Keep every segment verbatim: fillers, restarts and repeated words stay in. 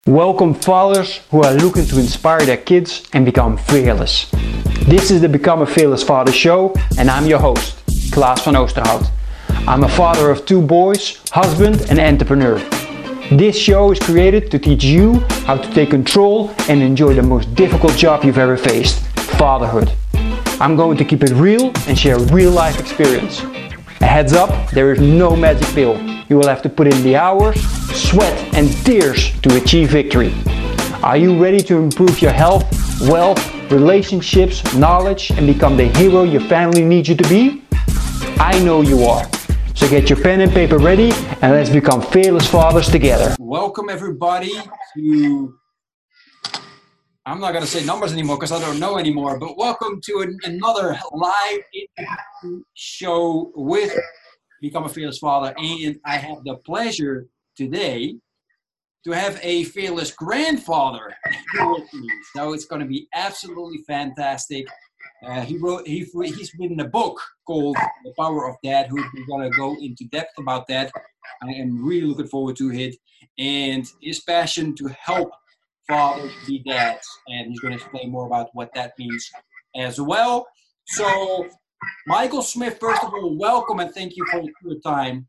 Welcome fathers who are looking to inspire their kids and become fearless. This is the Become a Fearless Father show and I'm your host, Klaas van Oosterhout. I'm a father of two boys, husband and entrepreneur. This show is created to teach you how to take control and enjoy the most difficult job you've ever faced, fatherhood. I'm going to keep it real and share real life experience. A heads up, there is no magic pill. You will have to put in the hours, sweat and tears to achieve victory. Are you ready to improve your health, wealth, relationships, knowledge and become the hero your family needs you to be? I know you are. So get your pen and paper ready and let's become fearless fathers together. Welcome everybody to, I'm not going to say numbers anymore because I don't know anymore, but welcome to an, another live interview show with Become a Fearless Father. And I have the pleasure today to have a fearless grandfather with me. So it's going to be absolutely fantastic. Uh, he wrote, he, he's written a book called The Power of Dad, who's going to go into depth about that. I am really looking forward to it. And his passion to help fathers be dads. And he's going to explain more about what that means as well. So, Michael Smith, first of all, welcome and thank you for your time.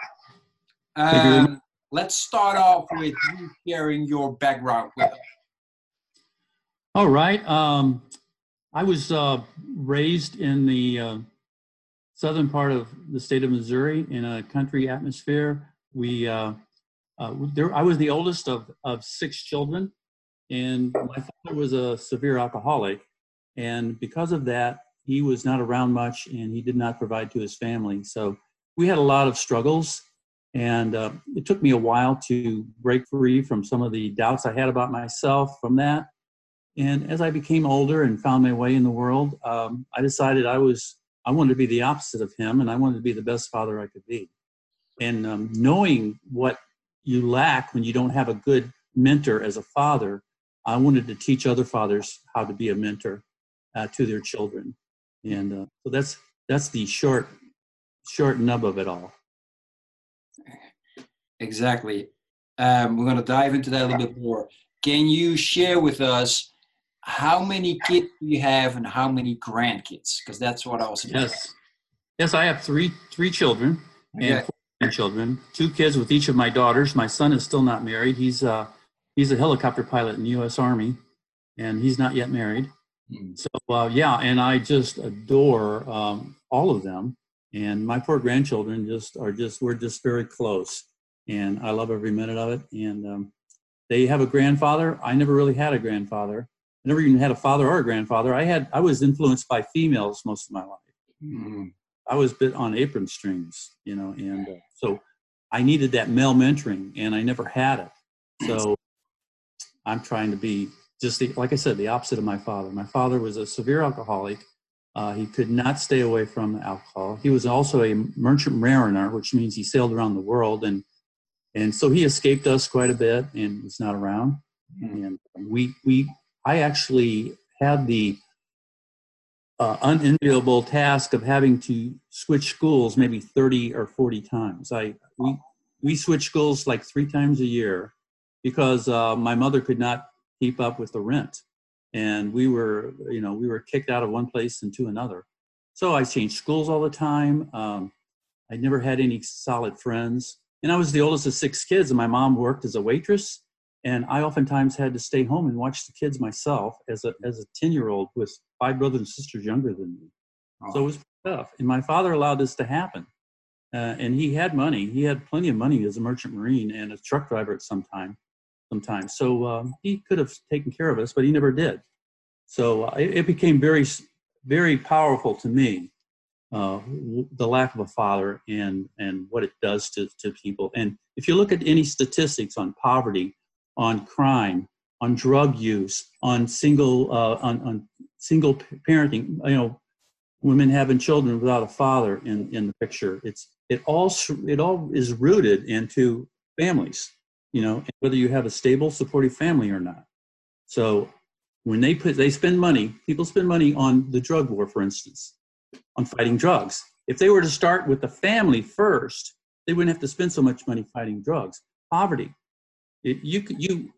Um, let's start off with you sharing your background with us. All right. Um, I was uh, raised in the uh, southern part of the state of Missouri in a country atmosphere. We, uh, uh, there, I was the oldest of, of six children, and my father was a severe alcoholic. And because of that, he was not around much and he did not provide to his family. So we had a lot of struggles, and uh, it took me a while to break free from some of the doubts I had about myself from that. And as I became older and found my way in the world, um, I decided I was, I wanted to be the opposite of him, and I wanted to be the best father I could be. And um, knowing what you lack when you don't have a good mentor as a father, I wanted to teach other fathers how to be a mentor uh, to their children. And uh, so that's that's the short short nub of it all. Exactly. Um, we're going to dive into that a little bit more. Can you share with us how many kids do you have and how many grandkids? Because that's what I was about. Yes, yes, I have three three children and Okay. four grandchildren. Two kids with each of my daughters. My son is still not married. He's uh he's a helicopter pilot in the U S Army, and he's not yet married. So, uh, yeah, and I just adore um, all of them. And my four grandchildren just are just, we're just very close. And I love every minute of it. And um, they have a grandfather. I never really had a grandfather. I never even had a father or a grandfather. I had, I was influenced by females most of my life. Mm-hmm. I was bit on apron strings, you know, and uh, so I needed that male mentoring and I never had it. So I'm trying to be just the, like I said, the opposite of my father. My father was a severe alcoholic. Uh, he could not stay away from alcohol. He was also a merchant mariner, which means he sailed around the world. And, and so he escaped us quite a bit and was not around. And we, we, I actually had the uh, unenviable task of having to switch schools maybe thirty or forty times. I, we, we switched schools like three times a year because uh, my mother could not keep up with the rent. And we were, you know, we were kicked out of one place into another. So I changed schools all the time. Um, I never had any solid friends. And I was the oldest of six kids, and my mom worked as a waitress. And I oftentimes had to stay home and watch the kids myself as a as a ten-year-old with five brothers and sisters younger than me. Oh. So it was tough. And my father allowed this to happen. Uh, and he had money. He had plenty of money as a merchant marine and a truck driver at some time. Sometimes. So um, he could have taken care of us, but he never did. So uh, it, it became very, very powerful to me, uh, the lack of a father and, and what it does to, to people. And if you look at any statistics on poverty, on crime, on drug use, on single, uh, on, on single parenting, you know, women having children without a father in, in the picture, it's, it all, it all is rooted into families. You know, whether you have a stable, supportive family or not. So when they put, they spend money, people spend money on the drug war, for instance, on fighting drugs. If they were to start with the family first, they wouldn't have to spend so much money fighting drugs. Poverty. It, you, you,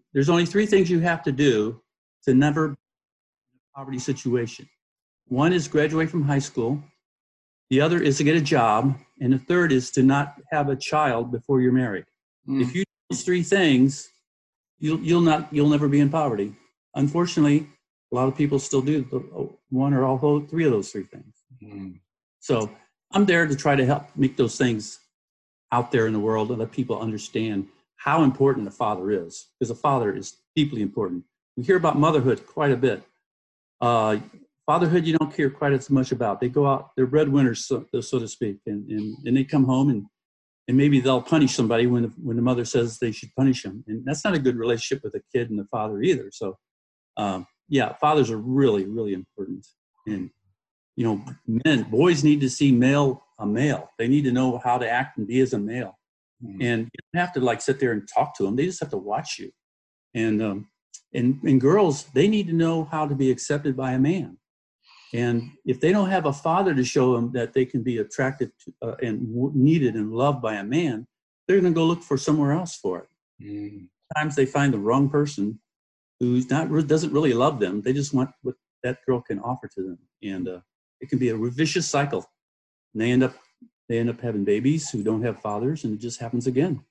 there's only three things you have to do to never be in a poverty situation. One is graduate from high school. The other is to get a job. And the third is to not have a child before you're married. Mm. If you do those three things, you'll, you'll not, you'll never be in poverty. Unfortunately, a lot of people still do one or all three of those three things. Mm. So I'm there to try to help make those things out there in the world and let people understand how important a father is, because a father is deeply important. We hear about motherhood quite a bit. Uh, fatherhood, you don't care quite as much about. They go out, they're breadwinners, so, so to speak, and, and, and they come home and, and maybe they'll punish somebody when the, when the mother says they should punish them. And that's not a good relationship with the kid and the father either. So, um, yeah, fathers are really, really important. And, you know, men, boys need to see male, a male. They need to know how to act and be as a male. Mm-hmm. And you don't have to like sit there and talk to them. They just have to watch you. And, um, and, and girls, they need to know how to be accepted by a man. And if they don't have a father to show them that they can be attracted to, uh, and w- needed and loved by a man, they're going to go look for somewhere else for it. Mm. Sometimes they find the wrong person who's not doesn't really love them. They just want what that girl can offer to them, and uh, it can be a vicious cycle. And they end up they end up having babies who don't have fathers, and it just happens again.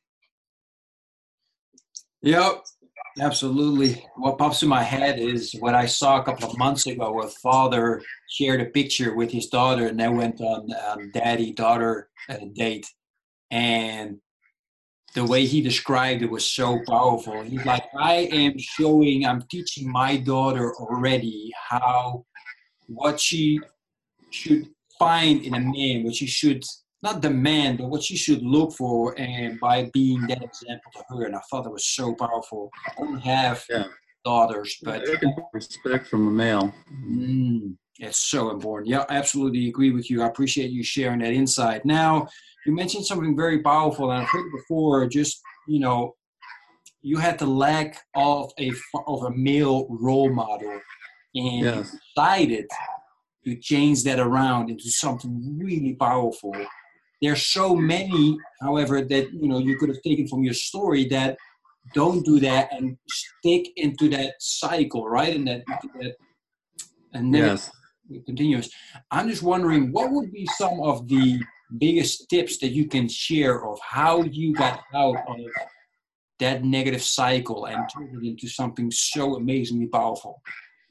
Yep. Absolutely. What pops in my head is what I saw a couple of months ago. A father shared a picture with his daughter, and they went on um, daddy-daughter date. And the way he described it was so powerful. He's like, I am showing, I'm teaching my daughter already how, what she should find in a man, what she should not demand, but what she should look for, and by being that example to her. And I thought it was so powerful. I don't have yeah. daughters, but respect from a male. Mm, it's so important. Yeah, I absolutely agree with you. I appreciate you sharing that insight. Now, you mentioned something very powerful, and I've heard it before. Just, you know, you had the lack of a of a male role model, and yes. you decided to change that around into something really powerful. There's so many, however, that, you know, you could have taken from your story that don't do that and stick into that cycle, right? And that, that and then yes. it continues. I'm just wondering, what would be some of the biggest tips that you can share of how you got out of that negative cycle and turned it into something so amazingly powerful?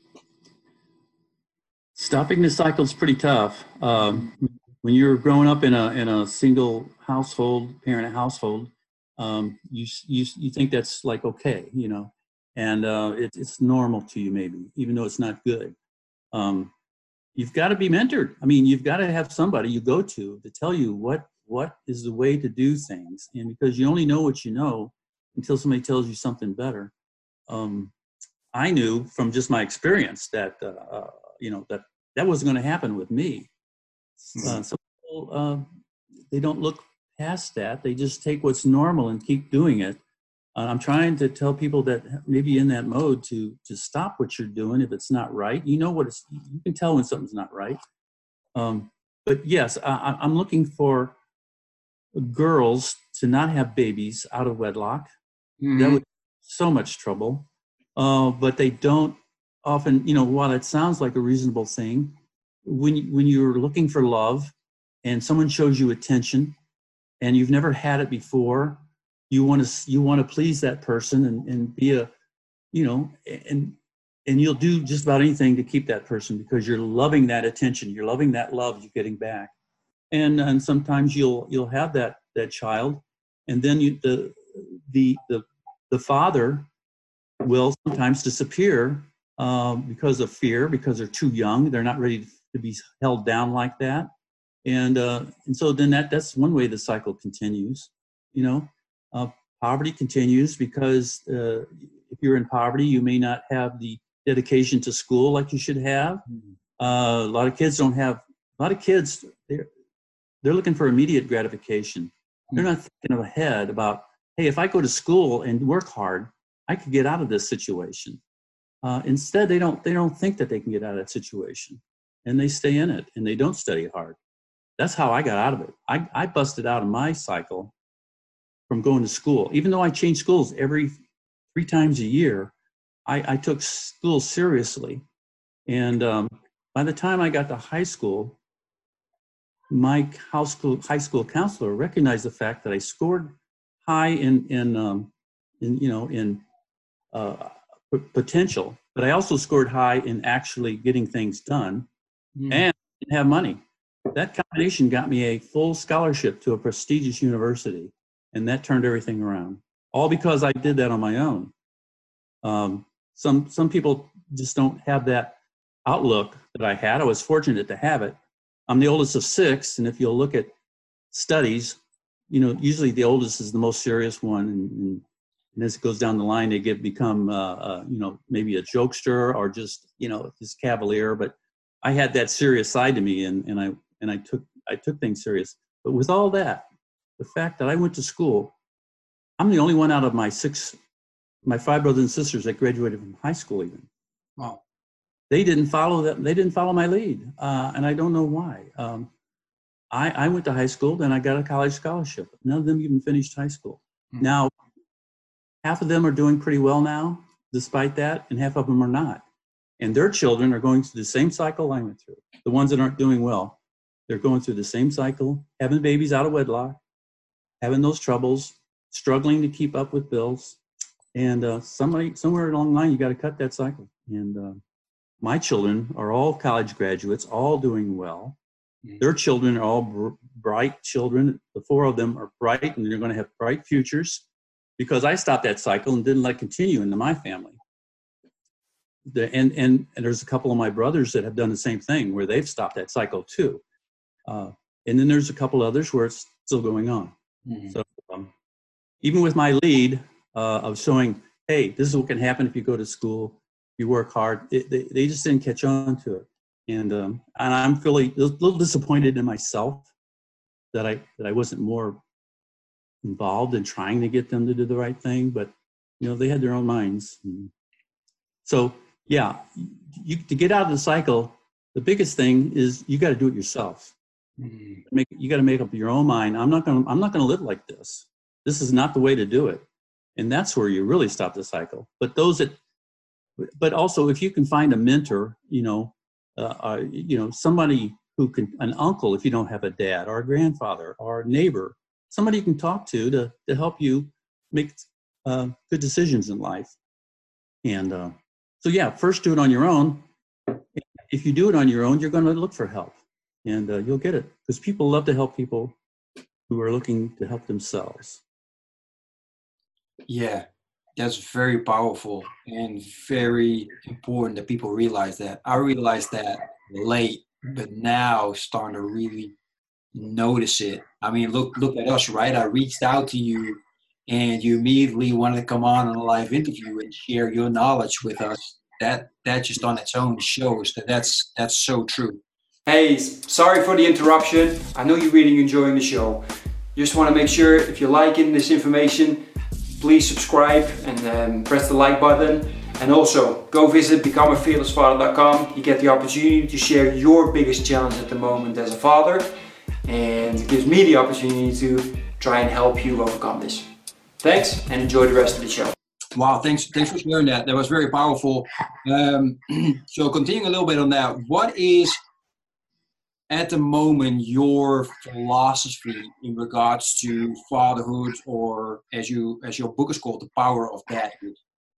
Stopping the cycle is pretty tough. Um, when you're growing up in a in a single household, parent household, um, you you you think that's like okay, you know, and uh, it, it's normal to you maybe, even though it's not good. Um, you've got to be mentored. I mean, you've got to have somebody you go to to tell you what what is the way to do things, and because you only know what you know until somebody tells you something better. Um, I knew from just my experience that. Uh, uh, you know, that that wasn't going to happen with me. Uh, some people, uh, they don't look past that. They just take what's normal and keep doing it. Uh, I'm trying to tell people that maybe in that mode to to stop what you're doing if it's not right. You know what it's, you can tell when something's not right. Um, but yes, I, I'm looking for girls to not have babies out of wedlock. Mm-hmm. That would be so much trouble. Uh, but they don't often, you know, while it sounds like a reasonable thing, when when you're looking for love and someone shows you attention and you've never had it before, you want to you want to please that person and, and be a, you know, and and you'll do just about anything to keep that person because you're loving that attention, you're loving that love you're getting back, and and sometimes you'll you'll have that that child, and then you the the the the father will sometimes disappear. Um, because of fear, because they're too young, they're not ready to be held down like that, and uh, and so then that that's one way the cycle continues. You know, uh, poverty continues because uh, if you're in poverty, you may not have the dedication to school like you should have. Uh, a lot of kids don't have. A lot of kids they're they're looking for immediate gratification. They're not thinking ahead about, hey, if I go to school and work hard, I could get out of this situation. Uh, instead, they don't they don't think that they can get out of that situation, and they stay in it, and they don't study hard. That's how I got out of it. I, I busted out of my cycle from going to school. Even though I changed schools every three times a year, I, I took school seriously. And um, by the time I got to high school, my house school, high school counselor recognized the fact that I scored high in, in, um, in you know, in uh, p- potential, but I also scored high in actually getting things done mm. and didn't have money. That combination got me a full scholarship to a prestigious university, and that turned everything around. All because I did that on my own. Um, some some people just don't have that outlook that I had. I was fortunate to have it. I'm the oldest of six, and if you'll look at studies, you know, usually the oldest is the most serious one, and, and, and as it goes down the line, they get become, uh, uh, you know, maybe a jokester or just, you know, just cavalier. But I had that serious side to me, and and I and I took I took things serious. But with all that, the fact that I went to school, I'm the only one out of my six, my five brothers and sisters that graduated from high school even. Wow. They didn't follow that. They didn't follow my lead, uh, and I don't know why. Um, I, I went to high school, then I got a college scholarship. None of them even finished high school. Hmm. Now, half of them are doing pretty well now, despite that, and half of them are not. And their children are going through the same cycle I went through. The ones that aren't doing well, they're going through the same cycle, having babies out of wedlock, having those troubles, struggling to keep up with bills. And uh, somebody, somewhere along the line, you got to cut that cycle. And uh, my children are all college graduates, all doing well. Their children are all br- bright children. The four of them are bright, and they're going to have bright futures because I stopped that cycle and didn't let it continue into my family. The, and, and, and there's a couple of my brothers that have done the same thing where they've stopped that cycle too. Uh, and then there's a couple others where it's still going on. Mm-hmm. So um, even with my lead uh, of showing, hey, this is what can happen if you go to school, you work hard, it, they, they just didn't catch on to it. And um, and I'm feeling a little disappointed in myself that I that I wasn't more involved in trying to get them to do the right thing. But you know, they had their own minds. And so yeah, you to get out of the cycle, the biggest thing is you got to do it yourself. Mm-hmm. Make you got to make up your own mind. I'm not gonna I'm not gonna live like this. This is not the way to do it. And that's where you really stop the cycle. But those that, but also if you can find a mentor, you know. Uh, uh, you know, somebody who can, an uncle if you don't have a dad, or a grandfather, or a neighbor, somebody you can talk to to, to help you make uh, good decisions in life. And uh, so, yeah, first do it on your own. If you do it on your own, you're going to look for help, and uh, you'll get it, because people love to help people who are looking to help themselves. Yeah. That's very powerful and very important that people realize that. I realized that late, but now starting to really notice it. I mean, look look at us, right? I reached out to you and you immediately wanted to come on on a live interview and share your knowledge with us. That that just on its own shows that that's, that's so true. Hey, sorry for the interruption. I know you're really enjoying the show. Just want to make sure if you're liking this information, please subscribe and um, press the like button. And also go visit become a fearless father dot com. You get the opportunity to share your biggest challenge at the moment as a father. And it gives me the opportunity to try and help you overcome this. Thanks and enjoy the rest of the show. Wow, thanks, thanks for sharing that. That was very powerful. Um, so continuing a little bit on that, what is at the moment your philosophy in regards to fatherhood, or as you as your book is called, The Power of Dadhood?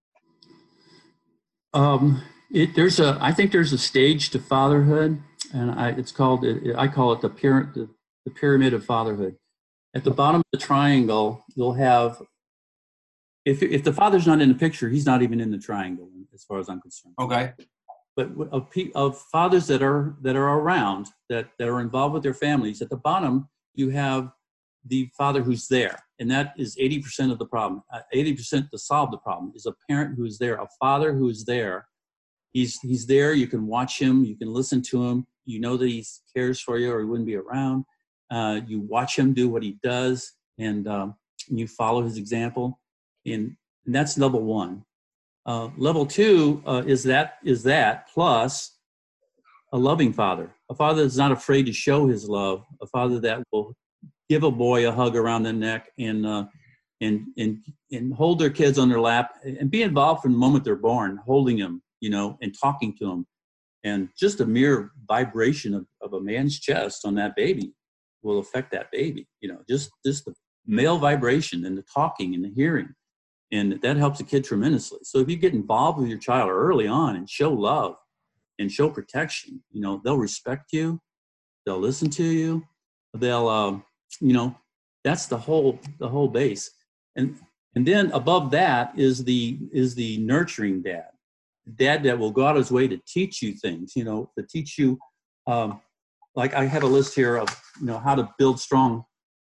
Um, it, there's a I think there's a stage to fatherhood, and I, it's called it, I call it the pyramid the, the pyramid of fatherhood. At the bottom of the triangle, you'll have if if the father's not in the picture, he's not even in the triangle as far as I'm concerned. Okay. But of, of fathers that are that are around, that, that are involved with their families, at the bottom, you have the father who's there. And that is eighty percent of the problem. Uh, eighty percent to solve the problem is a parent who is there, a father who is there. He's, he's there. You can watch him. You can listen to him. You know that he cares for you or he wouldn't be around. Uh, you watch him do what he does, and, um, and you follow his example. And, and that's level one. Uh, level two uh, is that is that plus a loving father, a father that's not afraid to show his love, a father that will give a boy a hug around the neck and uh, and and and hold their kids on their lap and be involved from the moment they're born, holding them, you know, and talking to them. And just a mere vibration of, of a man's chest on that baby will affect that baby, you know, just, just the male vibration and the talking and the hearing. And that helps a kid tremendously. So if you get involved with your child early on and show love and show protection, you know, they'll respect you, they'll listen to you, they'll, um, you know, that's the whole, the whole base. And, and then above that is the, is the nurturing dad. Dad that will go out of his way to teach you things, you know, to teach you, um, like I have a list here of, you know, how to build strong,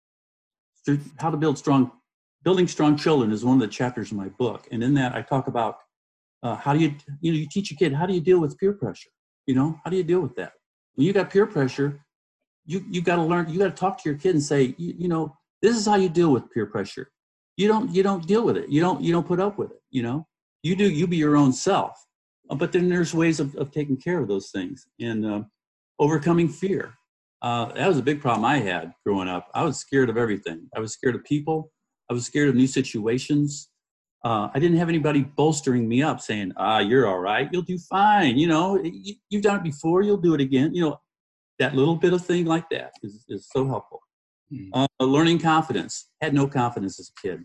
how to build strong, building strong children is one of the chapters in my book. And in that I talk about uh, how do you, you know, you teach a kid, how do you deal with peer pressure? You know, how do you deal with that? When you got peer pressure, you, you got to learn, you got to talk to your kid and say, you, you know, this is how you deal with peer pressure. You don't, you don't deal with it. You don't, you don't put up with it. You know, you do, you be your own self. But then there's ways of, of taking care of those things and uh, overcoming fear. Uh, that was a big problem I had growing up. I was scared of everything. I was scared of people. I was scared of new situations. Uh, I didn't have anybody bolstering me up saying, ah, you're all right. You'll do fine. You know, you, you've done it before. You'll do it again. You know, that little bit of thing like that is, is so helpful. Mm. Uh, learning confidence. Had no confidence as a kid.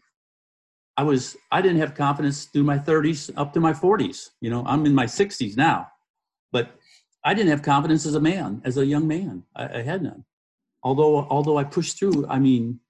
I was, I didn't have confidence through my thirties up to my forties. You know, I'm in my sixties now, but I didn't have confidence as a man, as a young man. I, I had none. Although, although I pushed through, I mean,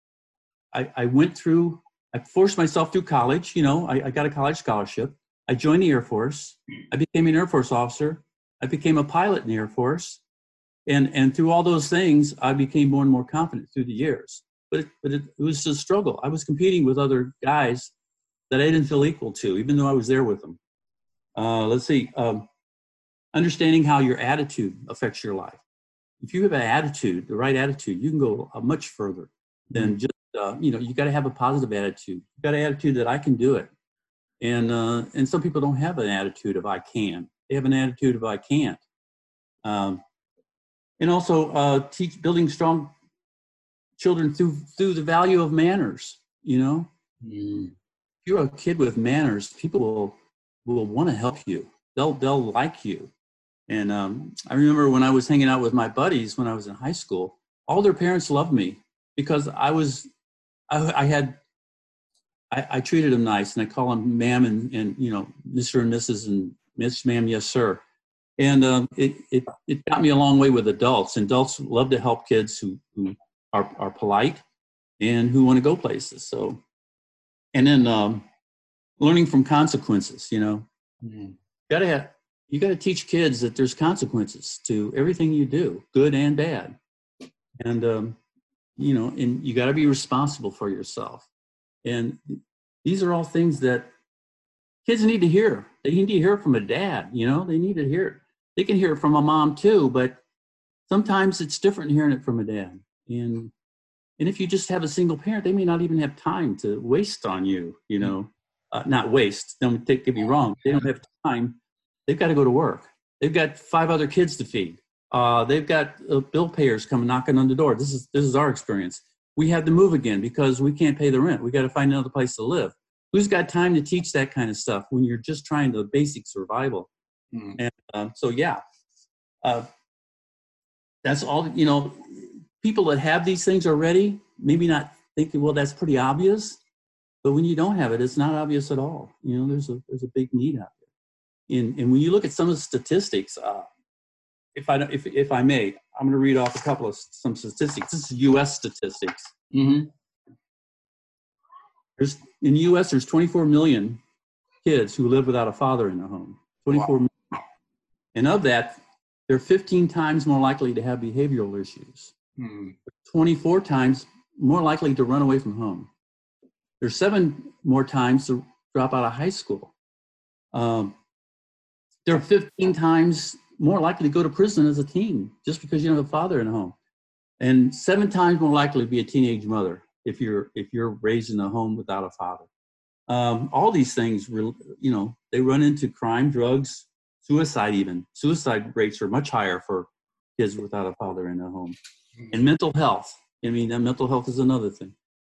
I, I went through, I forced myself through college. You know, I, I got a college scholarship. I joined the Air Force. I became an Air Force officer. I became a pilot in the Air Force. And, and through all those things, I became more and more confident through the years. But, it, but it, it was a struggle. I was competing with other guys that I didn't feel equal to, even though I was there with them. Uh, let's see, um, understanding how your attitude affects your life. If you have an attitude, the right attitude, you can go uh, much further than mm-hmm. just, uh, you know, you got to have a positive attitude. You got an attitude that I can do it. And, uh, and some people don't have an attitude of I can. They have an attitude of I can't. Um, and also uh, teach building strong children through through the value of manners, you know. Mm. If you're a kid with manners, people will will want to help you. They'll they'll like you. And um, I remember when I was hanging out with my buddies when I was in high school, all their parents loved me because I was I, I had I, I treated them nice, and I call them ma'am and and you know Mister and Missus and Miss Ma'am, yes sir. And um, it it it got me a long way with adults. And adults love to help kids who who Are, are polite and who want to go places. So, and then um, learning from consequences, you know, mm-hmm. gotta have, you got to teach kids that there's consequences to everything you do, good and bad. And, um, you know, and you got to be responsible for yourself. And these are all things that kids need to hear. They need to hear from a dad, you know, they need to hear it. They can hear it from a mom too, but sometimes it's different hearing it from a dad. And and if you just have a single parent, they may not even have time to waste on you, you know, uh, not waste, don't take, get me wrong. They don't have time. They've got to go to work. They've got five other kids to feed. Uh, they've got uh, bill payers coming knocking on the door. This is, this is our experience. We had to move again because we can't pay the rent. We got to find another place to live. Who's got time to teach that kind of stuff when you're just trying the basic survival? Mm. And uh, so, yeah, uh, that's all, you know, people that have these things already, maybe not thinking, well, that's pretty obvious. But when you don't have it, it's not obvious at all. You know, there's a there's a big need out there. And and when you look at some of the statistics, uh, if I if if I may, I'm going to read off a couple of some statistics. This is U S statistics. Mm-hmm. There's in the U S there's twenty-four million kids who live without a father in their home. twenty-four wow. million. And of that, they're fifteen times more likely to have behavioral issues. Hmm. twenty-four times more likely to run away from home. There's seven more times to drop out of high school. Um, they're fifteen times more likely to go to prison as a teen just because you don't have a father in the home. And seven times more likely to be a teenage mother if you're if you're raised in a home without a father. Um, all these things, you know, they run into crime, drugs, suicide even. Suicide rates are much higher for kids without a father in a home. And mental health. I mean, that mental health is another thing.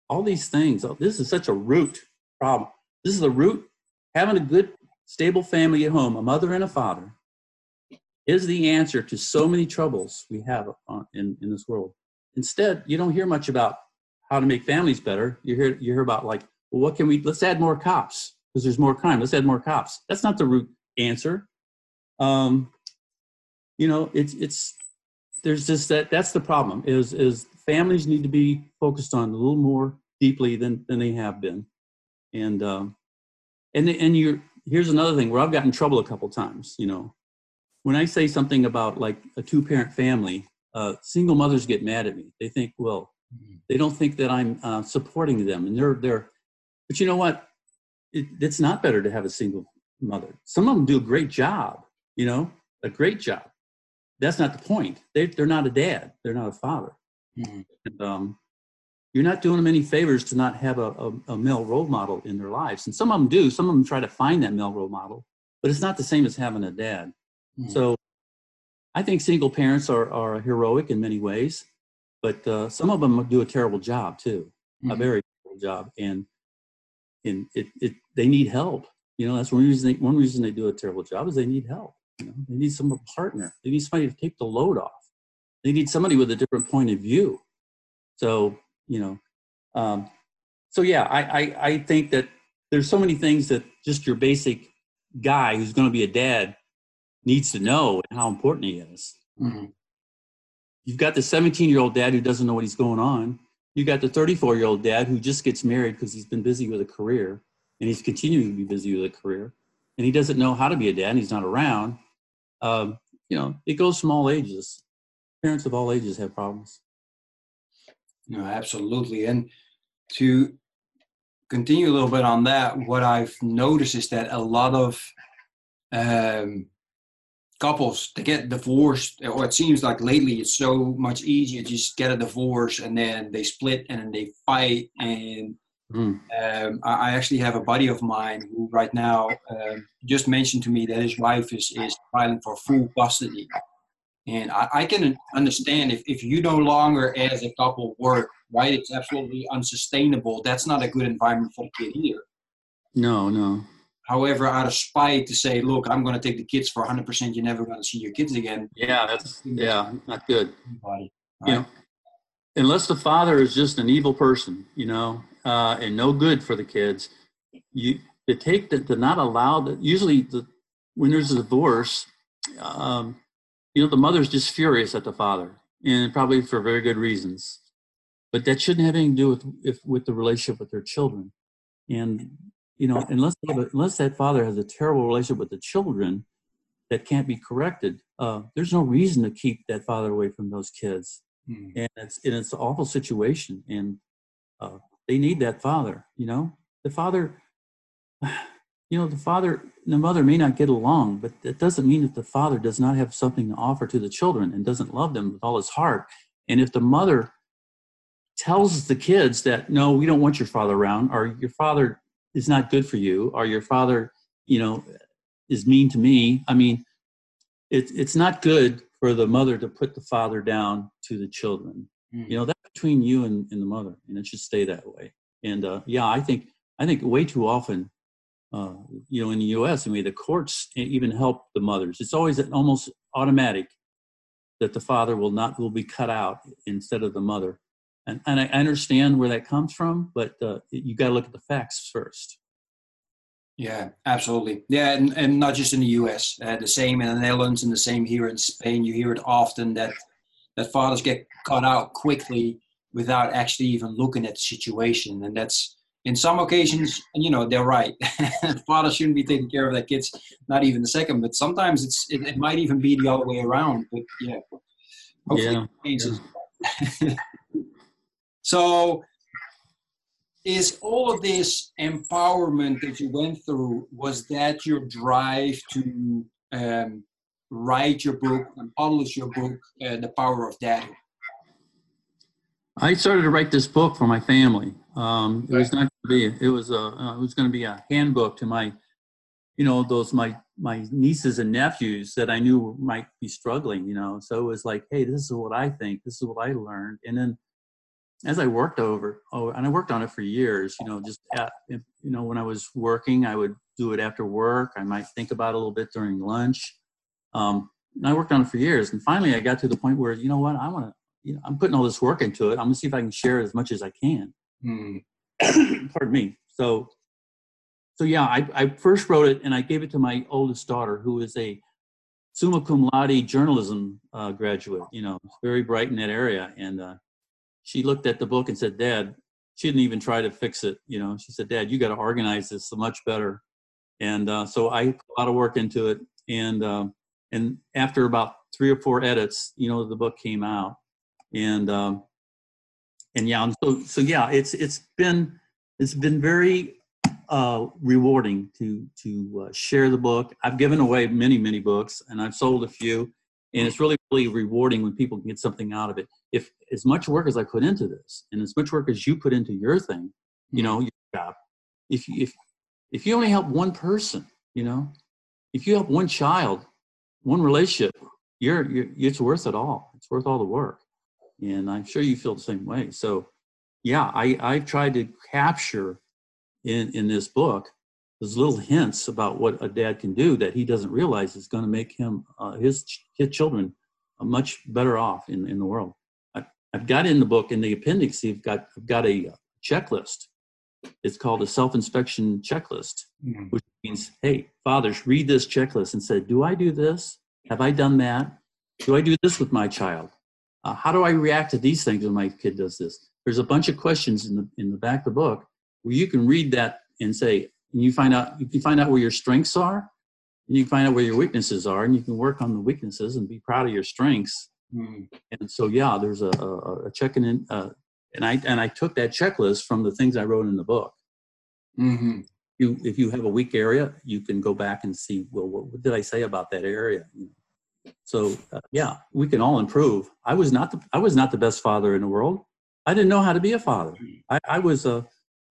all these things. Oh, this is such a root problem. This is the root. Having a good, stable family at home, a mother and a father, is the answer to so many troubles we have in, in this world. Instead, you don't hear much about how to make families better. You hear, you hear about like, well, what can we, let's add more cops because there's more crime. Let's add more cops. That's not the root answer. Um, you know, it's, it's, there's just that, that's the problem is, is families need to be focused on a little more deeply than, than they have been. And, um, and, and you're, here's another thing where I've gotten in trouble a couple times, you know, when I say something about like a two parent family, uh, single mothers get mad at me. They think, well, they don't think that I'm uh, supporting them and they're, they're, but you know what? It, it's not better to have a single mother. Some of them do a great job, you know, a great job. That's not the point. They, they're not a dad. They're not a father. Mm-hmm. And, um, you're not doing them any favors to not have a, a, a male role model in their lives. And some of them do. Some of them try to find that male role model, but it's not the same as having a dad. Mm-hmm. So I think single parents are, are heroic in many ways, but uh, some of them do a terrible job too, mm-hmm. a very terrible job. And, and it, it, they need help. You know, that's one reason they, one reason they do a terrible job is they need help. You know, they need some partner. They need somebody to take the load off. They need somebody with a different point of view. So, you know, um, so yeah, I, I, I think that there's so many things that just your basic guy who's going to be a dad needs to know and how important he is. Mm-hmm. You've got the seventeen-year-old dad who doesn't know what he's going on. You've got the thirty-four-year-old dad who just gets married because he's been busy with a career, and he's continuing to be busy with a career, and he doesn't know how to be a dad, and he's not around. Um, you know, it goes from all ages. Parents of all ages have problems. No, absolutely. And to continue a little bit on that, what I've noticed is that a lot of um, couples, they get divorced, or it seems like lately it's so much easier to just get a divorce and then they split and then they fight. And mm. um, I actually have a buddy of mine who right now um, just mentioned to me that his wife is, is filing for full custody. And I, I can understand if, if you no longer as a couple work, right, it's absolutely unsustainable. That's not a good environment for the kid either. No, no. However, out of spite to say, look, I'm going to take the kids for one hundred percent, you're never going to see your kids again. Yeah, that's, yeah, not good. Right? You know, unless the father is just an evil person, you know, uh, and no good for the kids, you to take that to not allow that. Usually the, when there's a divorce, um, you know, the mother's just furious at the father, and probably for very good reasons. But that shouldn't have anything to do with if, with the relationship with their children. And, you know, unless they have a, unless that father has a terrible relationship with the children that can't be corrected, uh, there's no reason to keep that father away from those kids. Hmm. And it's and it's an awful situation, and uh, they need that father. You know, the father. You know, the father and the mother may not get along, but that doesn't mean that the father does not have something to offer to the children and doesn't love them with all his heart. And if the mother tells the kids that, no, we don't want your father around, or your father is not good for you, or your father, you know, is mean to me, I mean, it, it's not good for the mother to put the father down to the children. Mm-hmm. You know, that's between you and, and the mother, and it should stay that way. And uh, yeah, I think I think way too often, Uh, you know, in the U S, I mean, the courts even help the mothers. It's always almost automatic that the father will not will be cut out instead of the mother, and and I understand where that comes from, but uh, you got to look at the facts first. Yeah, absolutely. Yeah, and, and not just in the U S, uh, the same in the Netherlands and the same here in Spain. You hear it often that that fathers get cut out quickly without actually even looking at the situation, and that's. In some occasions, you know, they're right. Father shouldn't be taking care of their kids, not even a second. But sometimes it's it, it might even be the other way around. But yeah, hopefully yeah. it changes. Yeah. So, is all of this empowerment that you went through, was that your drive to um, write your book and publish your book, uh, The Power of Dad? I started to write this book for my family. Um, it was not going to be. It was a. Uh, it was going to be a handbook to my, you know, those my my nieces and nephews that I knew might be struggling. You know, so it was like, hey, this is what I think. This is what I learned. And then, as I worked over, oh, and I worked on it for years, you know, just, at, you know, when I was working, I would do it after work. I might think about it a little bit during lunch. Um, and I worked on it for years. And finally I got to the point where, you know what, I want to, you know, I'm putting all this work into it. I'm gonna see if I can share as much as I can. Mm. Pardon me. So, so yeah, I, I first wrote it and I gave it to my oldest daughter, who is a summa cum laude journalism uh, graduate, you know, very bright in that area. And uh, she looked at the book and said, Dad, she didn't even try to fix it. You know, she said, Dad, you got to organize this so much better. And uh, so I put a lot of work into it. And, uh, and after about three or four edits, you know, the book came out. And, um, and yeah, and so, so yeah, it's, it's been, it's been very uh, rewarding to, to uh, share the book. I've given away many, many books and I've sold a few, and it's really, really rewarding when people can get something out of it. If as much work as I put into this and as much work as you put into your thing, you know, your job, if you, if, if you only help one person, you know, if you help one child, one relationship, you're, you're, it's worth it all. It's worth all the work. And I'm sure you feel the same way. So yeah, I, I've tried to capture in, in this book, those little hints about what a dad can do that he doesn't realize is going to make him, uh, his, his children uh, much better off in, in the world. I, I've got in the book, in the appendix, you've got, I've got a checklist. It's called a self-inspection checklist, mm-hmm. which means, hey, fathers, read this checklist and say, do I do this? Have I done that? Do I do this with my child? Uh, how do I react to these things when my kid does this? There's a bunch of questions in the in the back of the book where you can read that and say, and you find out you can find out where your strengths are, and you can find out where your weaknesses are, and you can work on the weaknesses and be proud of your strengths. Mm. And so, yeah, there's a a, a checking in, uh, and I and I took that checklist from the things I wrote in the book. Mm-hmm. You, if you have a weak area, you can go back and see, well, what, what did I say about that area? You know? So uh, yeah, we can all improve. I was not the I was not the best father in the world. I didn't know how to be a father. I, I was a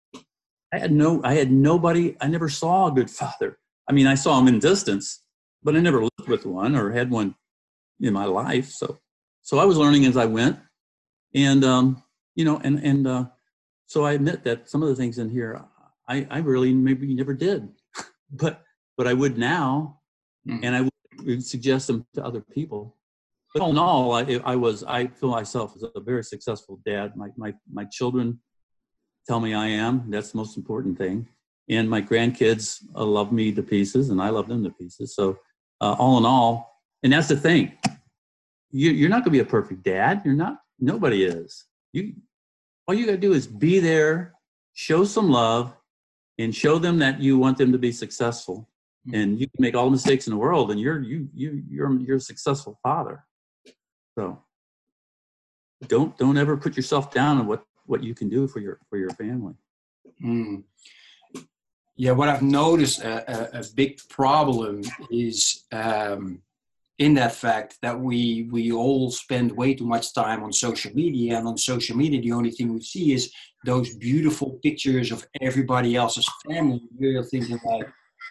I had no I had nobody. I never saw a good father. I mean, I saw him in distance, but I never lived with one or had one in my life. So so I was learning as I went, and um, you know, and and uh, so I admit that some of the things in here I I really maybe never did, but but I would now, mm-hmm. and I would. We suggest them to other people. But all in all, I, I was, I feel myself as a very successful dad. My, my, my children tell me I am. That's the most important thing. And my grandkids uh, love me to pieces, and I love them to pieces. So uh, all in all, and that's the thing. You, you're not going to be a perfect dad. You're not. Nobody is. You, all you got to do is be there, show some love, and show them that you want them to be successful. And you can make all the mistakes in the world, and you're you you you're you're a successful father. So don't don't ever put yourself down on what what you can do for your for your family. Mm. Yeah, what I've noticed a, a, a big problem is um, in that fact that we we all spend way too much time on social media, and on social media the only thing we see is those beautiful pictures of everybody else's family. We're thinking like,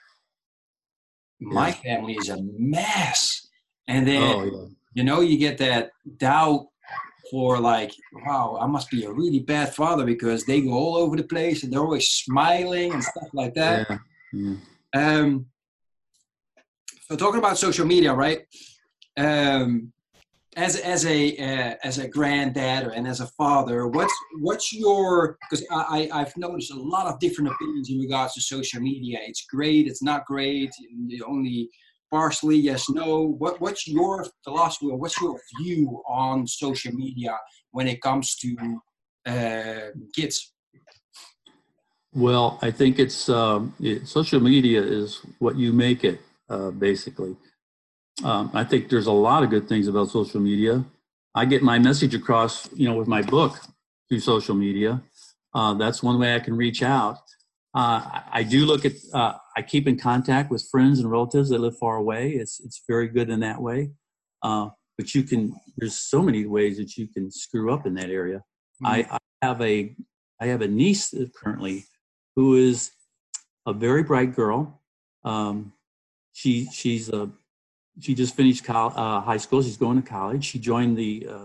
my family is a mess. And then, oh, yeah. you know, you get that doubt for like, wow, I must be a really bad father because they go all over the place and they're always smiling and stuff like that. Yeah. Yeah. Um, so talking about social media, right? Um, as as a uh, as a granddad and as a father, what's what's your, because I, I I've noticed a lot of different opinions in regards to social media. It's great, it's not great, only partially yes, no. What what's your philosophy or what's your view on social media when it comes to uh, kids? Well, I think it's um, it, social media is what you make it, uh, basically. Um, I think there's a lot of good things about social media. I get my message across, you know, with my book through social media. Uh, that's one way I can reach out. Uh, I, I do look at, uh, I keep in contact with friends and relatives that live far away. It's it's very good in that way. Uh, but you can, there's so many ways that you can screw up in that area. Mm-hmm. I, I have a, I have a niece currently who is a very bright girl. Um, she she's a She just finished col- uh, high school. She's going to college. She joined the uh,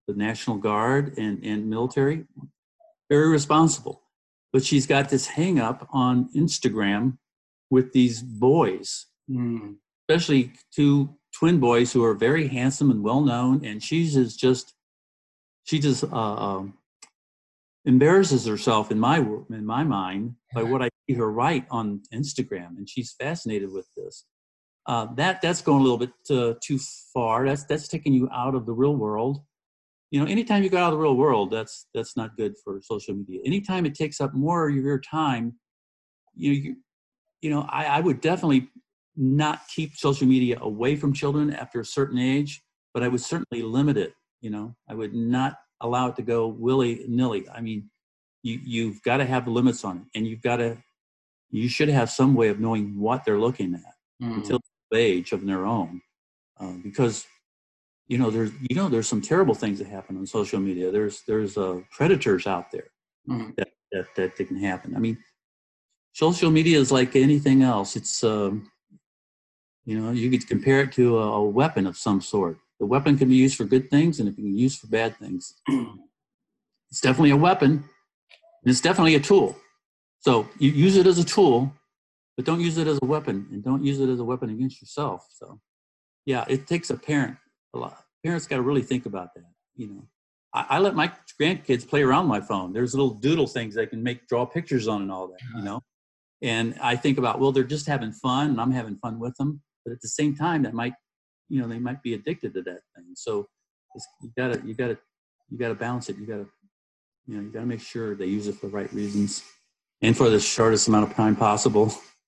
the National Guard and, and military. Very responsible. But she's got this hang up on Instagram with these boys, mm. especially two twin boys who are very handsome and well known. And she's is just, she just uh, um, embarrasses herself in my in my mind by what I see her write on Instagram, and she's fascinated with this. Uh, that that's going a little bit uh, too far. That's that's taking you out of the real world. You know, anytime you go out of the real world, that's that's not good for social media. Anytime it takes up more of your time, you know, you, you know, I, I would definitely not keep social media away from children after a certain age, but I would certainly limit it. You know, I would not allow it to go willy-nilly. I mean, you, you've got to have limits on it, and you've got to, you should have some way of knowing what they're looking at mm. until the age of their own, uh, because you know there's you know there's some terrible things that happen on social media. There's there's uh, predators out there mm. that, that that that can happen. I mean, social media is like anything else. It's um, you know you could compare it to a, a weapon of some sort. The weapon can be used for good things, and it can be used for bad things. It's definitely a weapon, and it's definitely a tool. So you use it as a tool, but don't use it as a weapon, and don't use it as a weapon against yourself. So, yeah, it takes a parent a lot. Parents got to really think about that. You know, I, I let my grandkids play around my phone. There's little doodle things they can make, draw pictures on, and all that. You know, and I think about, well, they're just having fun, and I'm having fun with them. But at the same time, that might, you know, they might be addicted to that thing. So it's, you gotta, you gotta, you gotta balance it. You gotta, you know, you gotta make sure they use it for the right reasons and for the shortest amount of time possible.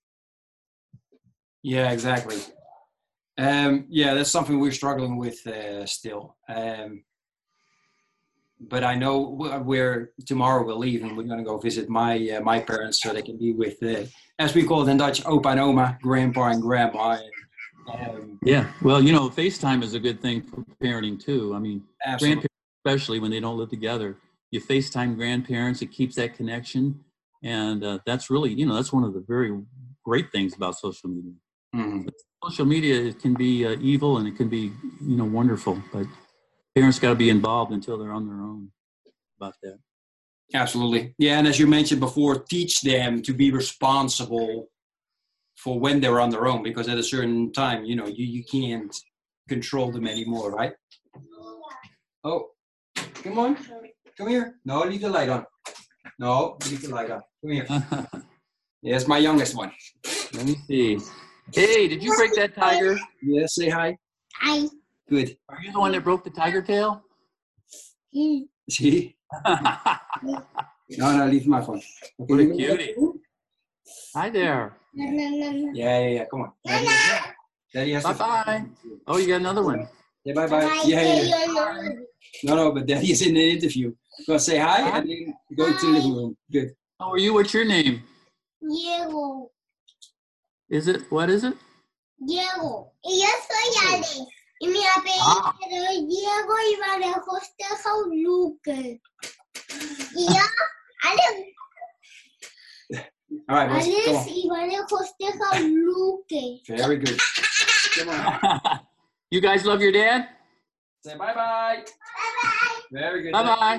Yeah, exactly. Um, yeah, that's something we're struggling with uh, still. Um, but I know we're tomorrow we'll leave and we're gonna go visit my uh, my parents so they can be with, uh, as we call it in Dutch, opa and oma, grandpa and grandma. And, Um, yeah, well, you know, FaceTime is a good thing for parenting too. I mean, absolutely. Grandparents, especially when they don't live together, you FaceTime grandparents, it keeps that connection. And uh, that's really, you know, that's one of the very great things about social media. Mm-hmm. Social media, it can be uh, evil and it can be, you know, wonderful, but parents got to be involved until they're on their own about that. Absolutely. Yeah, and as you mentioned before, teach them to be responsible for when they're on their own, because at a certain time, you know, you, you can't control them anymore, right? Oh, come on. Come here. No, leave the light on. No, leave the light on. Come here. Yes, my youngest one. Let me see. Hey, did you break that tiger? Yes, say hi. Hi. Good. Are you the one that broke the tiger tail? See? No, no, leave my phone. Okay, what a cutie. Hi there. Yeah, yeah, yeah. Come on. Daddy, Daddy has bye-bye. To... Oh, you got another one. Yeah, bye-bye. Yeah, yeah, yeah. No, no, but Daddy is in the interview. Go say hi, hi. And then go hi. To the living room. Good. How are you? What's your name? Diego. Is it? What is it? Diego. Y yo soy Alex. Y mi apellido es Diego y Vanejo Stefan Luque. Y yo, Alex. All right, let's go on. Very good. Come on. You guys love your dad? Say bye-bye. Bye-bye. Very good. Bye-bye.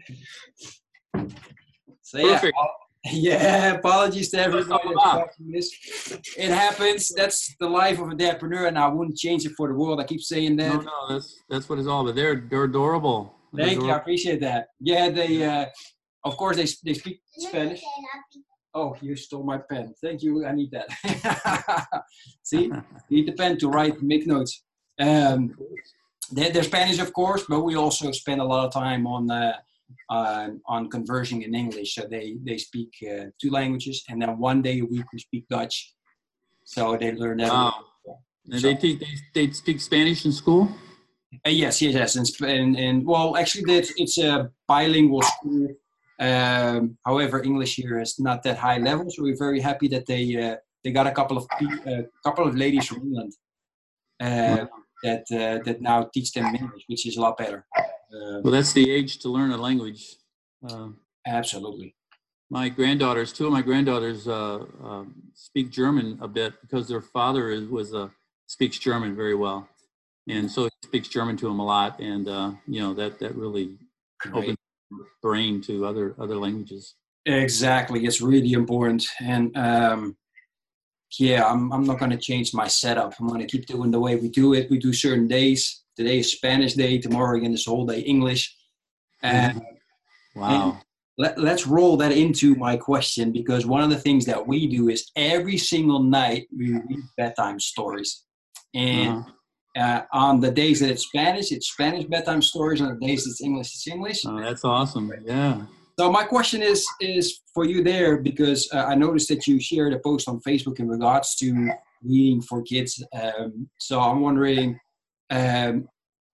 So yeah, yeah, apologies to everybody that's watching this. It happens. That's the life of a dadpreneur, and I wouldn't change it for the world. I keep saying that. No, no, that's that's what it's all about. They're they're adorable. They're Thank adorable. you. I appreciate that. Yeah, they uh, of course they they speak Spanish. Oh, you stole my pen. Thank you. I need that. See, need the pen to write, make notes. Um, they're, they're Spanish, of course, but we also spend a lot of time on uh, uh, on conversing in English. So they they speak uh, two languages, and then one day a week we speak Dutch. So they learn that. Wow. And so, they teach they, they speak Spanish in school. Uh, yes, yes, yes, and, and and well, actually, it's it's a bilingual school. Um, however, English here is not that high level, so we're very happy that they uh, they got a couple of a uh, couple of ladies from England uh, that uh, that now teach them English, which is a lot better. Uh, well, that's the age to learn a language. Uh, absolutely. My granddaughters, two of my granddaughters, uh, uh, speak German a bit because their father is, was uh, speaks German very well. And so he speaks German to him a lot. And, uh, you know, that, that really Great. opens the brain to other, other languages. Exactly. It's really important. And, um, yeah, I'm, I'm not going to change my setup. I'm going to keep doing the way we do it. We do certain days. Today is Spanish day. Tomorrow again is whole day English. And, wow. And let, let's roll that into my question, because one of the things that we do is every single night we read bedtime stories. And uh-huh. uh, on the days that it's Spanish, it's Spanish bedtime stories. On the days it's English, it's English. Oh, that's awesome. Yeah. So my question is is for you there, because uh, I noticed that you shared a post on Facebook in regards to reading for kids. Um, so I'm wondering, um,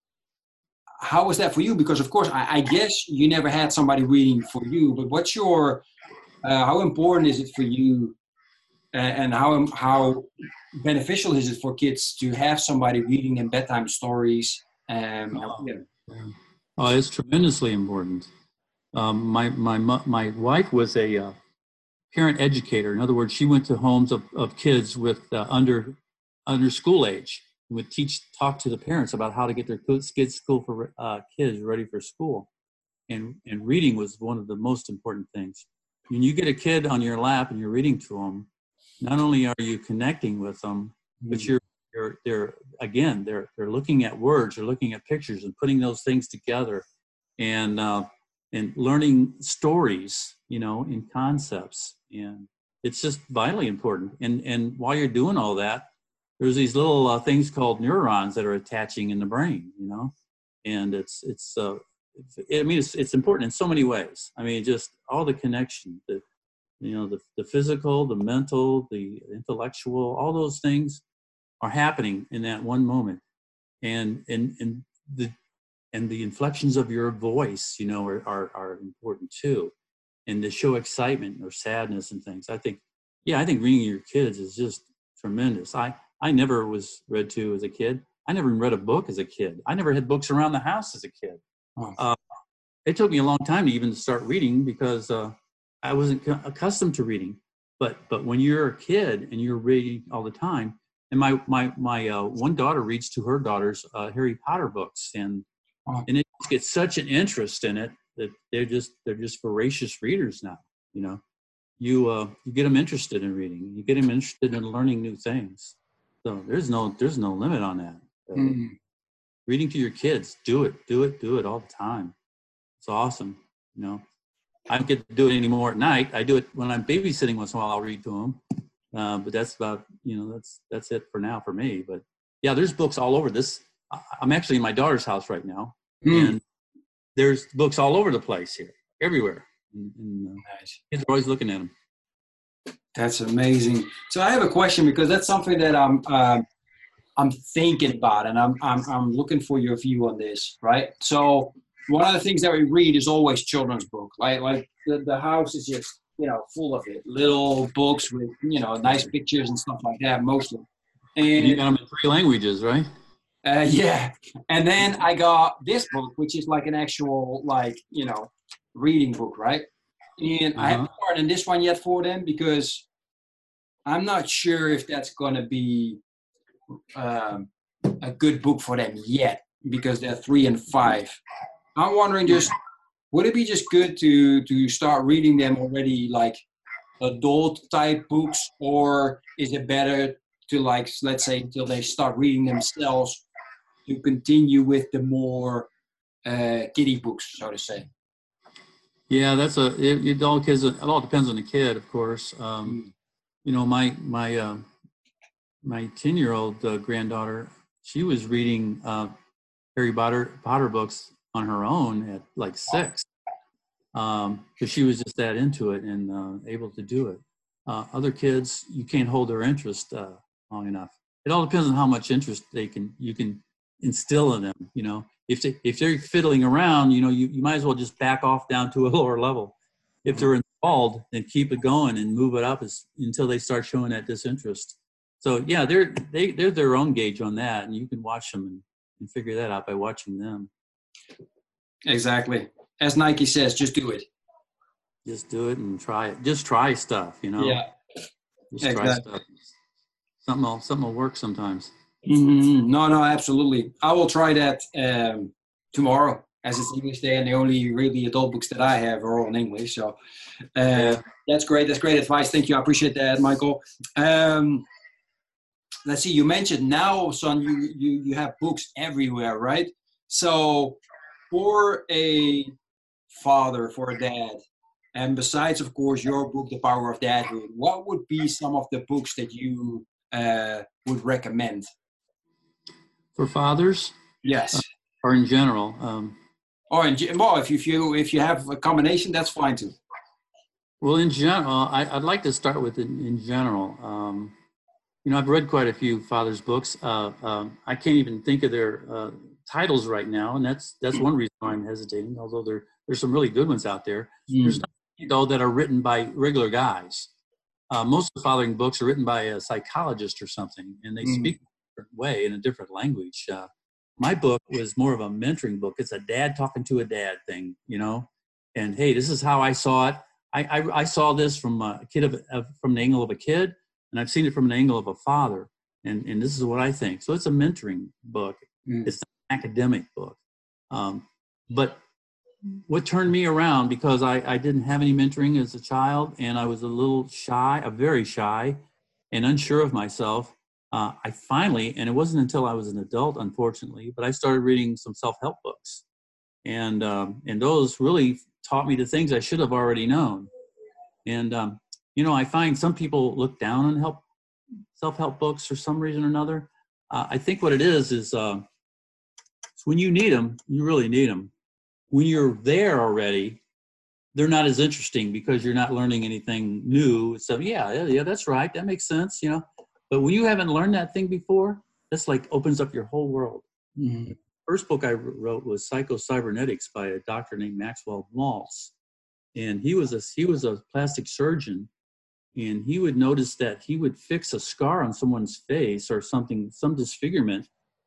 how was that for you? Because of course, I, I guess you never had somebody reading for you. But what's your, uh, how important is it for you, uh, and how how beneficial is it for kids to have somebody reading them bedtime stories? Um, oh, yeah. oh, it's tremendously important. Um, my, my, my wife was a uh, parent educator. In other words, she went to homes of, of kids with uh, under, under school age and would teach, talk to the parents about how to get their kids school for uh, kids ready for school. And, and reading was one of the most important things. When you get a kid on your lap and you're reading to them, not only are you connecting with them, mm-hmm. but you're, you're, they're, again, they're, they're looking at words, they're looking at pictures and putting those things together. And, uh, and learning stories, you know, in concepts. And it's just vitally important. And and while you're doing all that, there's these little uh, things called neurons that are attaching in the brain, you know, and it's, it's, uh, it's I mean, it's, it's important in so many ways. I mean, just all the connection, the, you know, the, the physical, the mental, the intellectual, all those things are happening in that one moment. And, and, and the, And the inflections of your voice, you know, are, are, are important too. And to show excitement or sadness and things. I think, yeah, I think reading to your kids is just tremendous. I, I never was read to as a kid. I never even read a book as a kid. I never had books around the house as a kid. Oh. Uh, it took me a long time to even start reading because uh, I wasn't co- accustomed to reading. But but when you're a kid and you're reading all the time, and my, my, my uh, one daughter reads to her daughters uh, Harry Potter books, and And it gets such an interest in it that they're just they're just voracious readers now. You know, you uh, you get them interested in reading. You get them interested in learning new things. So there's no there's no limit on that. So mm-hmm. Reading to your kids, do it, do it, do it all the time. It's awesome. You know, I don't get to do it anymore at night. I do it when I'm babysitting once in a while. I'll read to them, uh, but that's about you know that's that's it for now for me. But yeah, there's books all over this. I'm actually in my daughter's house right now. Mm. And there's books all over the place here, everywhere. And, and uh, nice. Kids are always looking at them. That's amazing. So I have a question, because that's something that I'm uh, I'm thinking about, and I'm I'm I'm looking for your view on this, right? So one of the things that we read is always children's book, right? Like the, the house is just you know full of it, little books with you know nice pictures and stuff like that, mostly. And, and you got them in three languages, right? Uh, yeah, and then I got this book, which is like an actual, like, you know, reading book, right? And uh-huh. I haven't started this one yet for them because I'm not sure if that's going to be um, a good book for them yet, because they're three and five. I'm wondering just, would it be just good to, to start reading them already like adult type books, or is it better to like, let's say, until they start reading themselves, to continue with the more uh, kiddie books, so to say? Yeah, that's a it, it all kids. It all depends on the kid, of course. Um, mm. You know, my my uh, my ten year old uh, granddaughter, she was reading uh, Harry Potter Potter books on her own at like six, because um, she was just that into it and uh, able to do it. Uh, other kids, you can't hold their interest uh, long enough. It all depends on how much interest they can you can instill in them. You know, if they if they're fiddling around, you know, you, you might as well just back off down to a lower level. If they're involved, then keep it going and move it up as, until they start showing that disinterest. So yeah, they're they they're their own gauge on that, and you can watch them and, and figure that out by watching them. Exactly. As Nike says, just do it. Just do it and try it. Just try stuff, you know. Yeah. Just exactly. try stuff. Something will something will work sometimes. Mm-hmm. No, no, absolutely. I will try that um, tomorrow, as it's English Day, and the only really adult books that I have are all in English. So uh, that's great. That's great advice. Thank you. I appreciate that, Michael. Um, let's see. You mentioned now, son, you you you have books everywhere, right? So for a father, for a dad, and besides, of course, your book, The Power of Dadhood, what would be some of the books that you uh, would recommend? For fathers? Yes. Uh, or in general? Um, or in, well, if you, if you if you have a combination, that's fine too. Well, in general, I, I'd like to start with in, in general. Um, you know, I've read quite a few fathers' books. Uh, um, I can't even think of their uh, titles right now, and that's that's one reason why I'm hesitating. Although there there's some really good ones out there. Mm. There's some, though, that are written by regular guys. Uh, most of the fathering books are written by a psychologist or something, and they mm. speak in a different way in a different language. Uh, my book was more of a mentoring book. It's a dad talking to a dad thing, you know. And hey, this is how I saw it. I I, I saw this from a kid of, of from the angle of a kid, and I've seen it from an angle of a father. And and this is what I think. So it's a mentoring book. Mm. It's an academic book. Um, but what turned me around, because I, I didn't have any mentoring as a child, and I was a little shy, a very shy, and unsure of myself. Uh, I finally, and it wasn't until I was an adult, unfortunately, but I started reading some self-help books, and um, and those really taught me the things I should have already known. And um, you know, I find some people look down on help self-help books for some reason or another. Uh, I think what it is is uh, it's when you need them, you really need them. When you're there already, they're not as interesting because you're not learning anything new. So yeah, yeah, yeah, that's right. That makes sense, you know. But when you haven't learned that thing before, that's like opens up your whole world. Mm-hmm. The first book I wrote was Psycho-Cybernetics by a doctor named Maxwell Maltz. And he was a he was a plastic surgeon, and he would notice that he would fix a scar on someone's face or something, some disfigurement,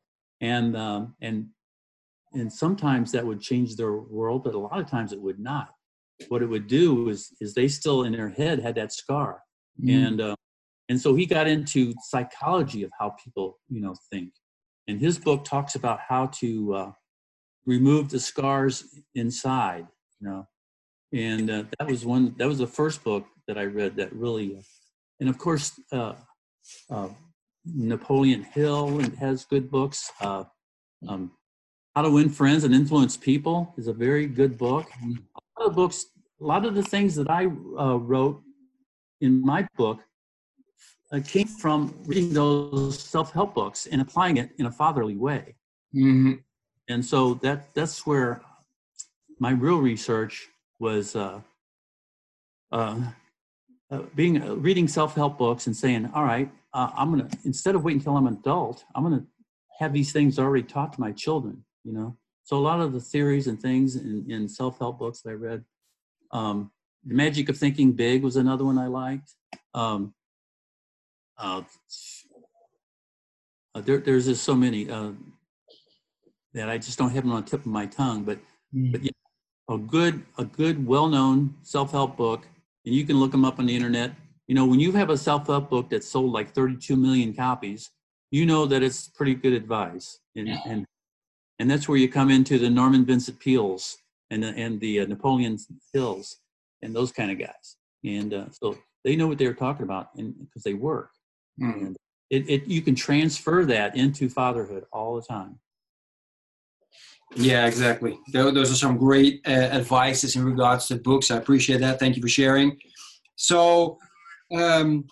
and um, and And sometimes that would change their world, but a lot of times it would not. What it would do is, is they still in their head had that scar. Mm. And uh, and so he got into psychology of how people, you know, think. And his book talks about how to uh, remove the scars inside, you know. And uh, that was one, that was the first book that I read that really, uh, and of course, uh, uh, Napoleon Hill has good books. Uh, um, How to Win Friends and Influence People is a very good book. A lot of books, a lot of the things that I uh, wrote in my book uh, came from reading those self-help books and applying it in a fatherly way. Mm-hmm. And so that that's where my real research was uh, uh, uh, being uh, reading self-help books and saying, all right, uh, I'm gonna, instead of waiting until I'm an adult, I'm gonna have these things already taught to my children. You know, so a lot of the theories and things in, in self-help books that I read, um, The Magic of Thinking Big was another one I liked. Um, uh, uh, there, there's just so many uh, that I just don't have them on the tip of my tongue. But, mm. but yeah, a good, a good, well-known self-help book, and you can look them up on the internet. You know, when you have a self-help book that's sold like thirty-two million copies, you know that it's pretty good advice, and and. And that's where you come into the Norman Vincent Peales and the, and the uh, Napoleon Hills and those kind of guys. And uh, so they know what they're talking about, and because they work. Mm. And it, it you can transfer that into fatherhood all the time. Yeah, exactly. Those are some great uh, advices in regards to books. I appreciate that. Thank you for sharing. So, um,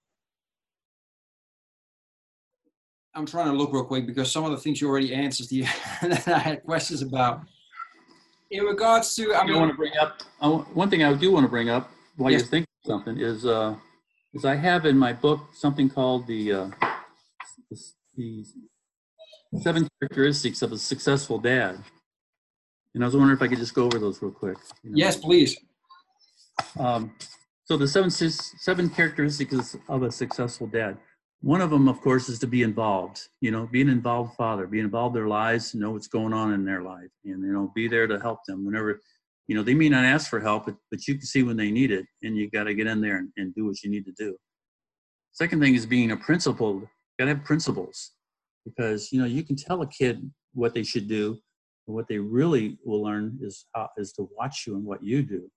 I'm trying to look real quick because some of the things you already answered the, that I had questions about. In regards to, I mean, I want to bring up I, one thing I do want to bring up while yes. you're thinking of something is uh, is I have in my book something called the uh, the, the seven characteristics of a successful dad, and I was wondering if I could just go over those real quick. You know? Yes, please. Um, so the seven seven characteristics of a successful dad. One of them, of course, is to be involved, you know, be an involved father, be involved in their lives, know what's going on in their life, and, you know, be there to help them whenever, you know, they may not ask for help, but, but you can see when they need it, and you got to get in there and, and do what you need to do. Second thing is being a principled, got to have principles. because, you know, you can tell a kid what they should do. And what they really will learn is how, is to watch you and what you do.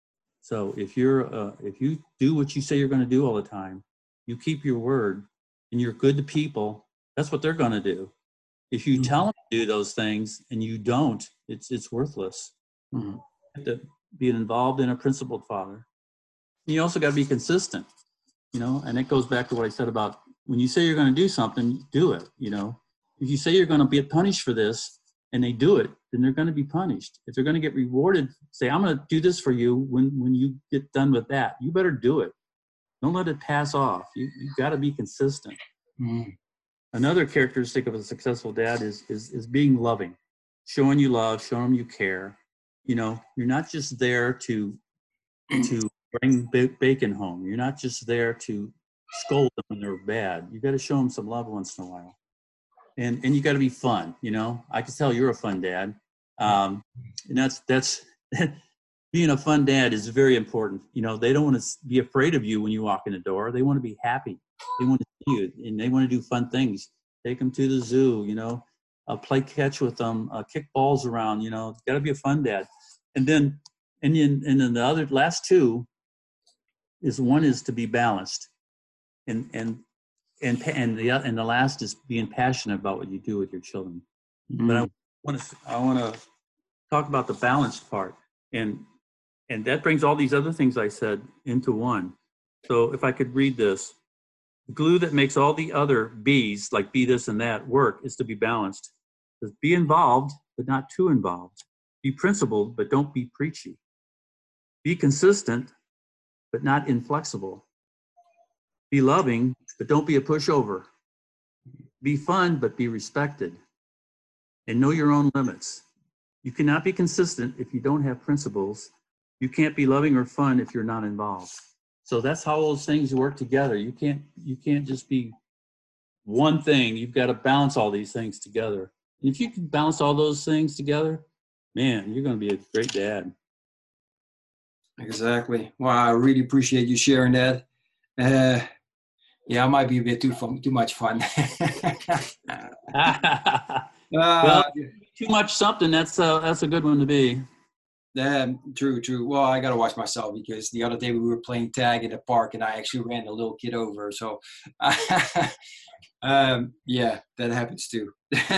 So if you're, uh, if you do what you say you're going to do all the time, you keep your word and you're good to people, that's what they're going to do. If you mm-hmm. tell them to do those things and you don't, it's, it's worthless. Mm-hmm. You have to be involved in a principled father. You also got to be consistent, you know, and it goes back to what I said about when you say you're going to do something, do it, you know. If you say you're going to be punished for this and they do it, then they're going to be punished. If they're going to get rewarded, say, I'm going to do this for you when, when you get done with that. You better do it. Don't let it pass off. You, you've got to be consistent. Mm. Another characteristic of a successful dad is, is, is being loving, showing you love, showing them you care. You know, you're not just there to, to bring bacon home. You're not just there to scold them when they're bad. You got to show them some love once in a while. And and you got to be fun, you know. I can tell you're a fun dad, um, and that's that's being a fun dad is very important. You know, they don't want to be afraid of you when you walk in the door. They want to be happy. They want to see you, and they want to do fun things. Take them to the zoo, you know, uh, play catch with them, uh, kick balls around. You know, got to be a fun dad. And then and then and then the other last two is one is to be balanced, and and. And and the and the last is being passionate about what you do with your children. Mm-hmm. But I want to I want to talk about the balanced part, and and that brings all these other things I said into one. So if I could read this, the glue that makes all the other B's, like be this and that, work is to be balanced. It says, be involved, but not too involved. Be principled, but don't be preachy. Be consistent, but not inflexible. Be loving, but don't be a pushover. Be fun, but be respected. And know your own limits. You cannot be consistent if you don't have principles. You can't be loving or fun if you're not involved. So that's how those things work together. You can't, you can't just be one thing. You've got to balance all these things together. And if you can balance all those things together, man, you're going to be a great dad. Exactly. Well, I really appreciate you sharing that. Uh, Yeah, it might be a bit too fun, too much fun. uh, well, too much something. That's a, that's a good one to be. Yeah, true, true. Well, I got to watch myself because the other day we were playing tag in the park and I actually ran a little kid over. So, um, yeah, that happens too.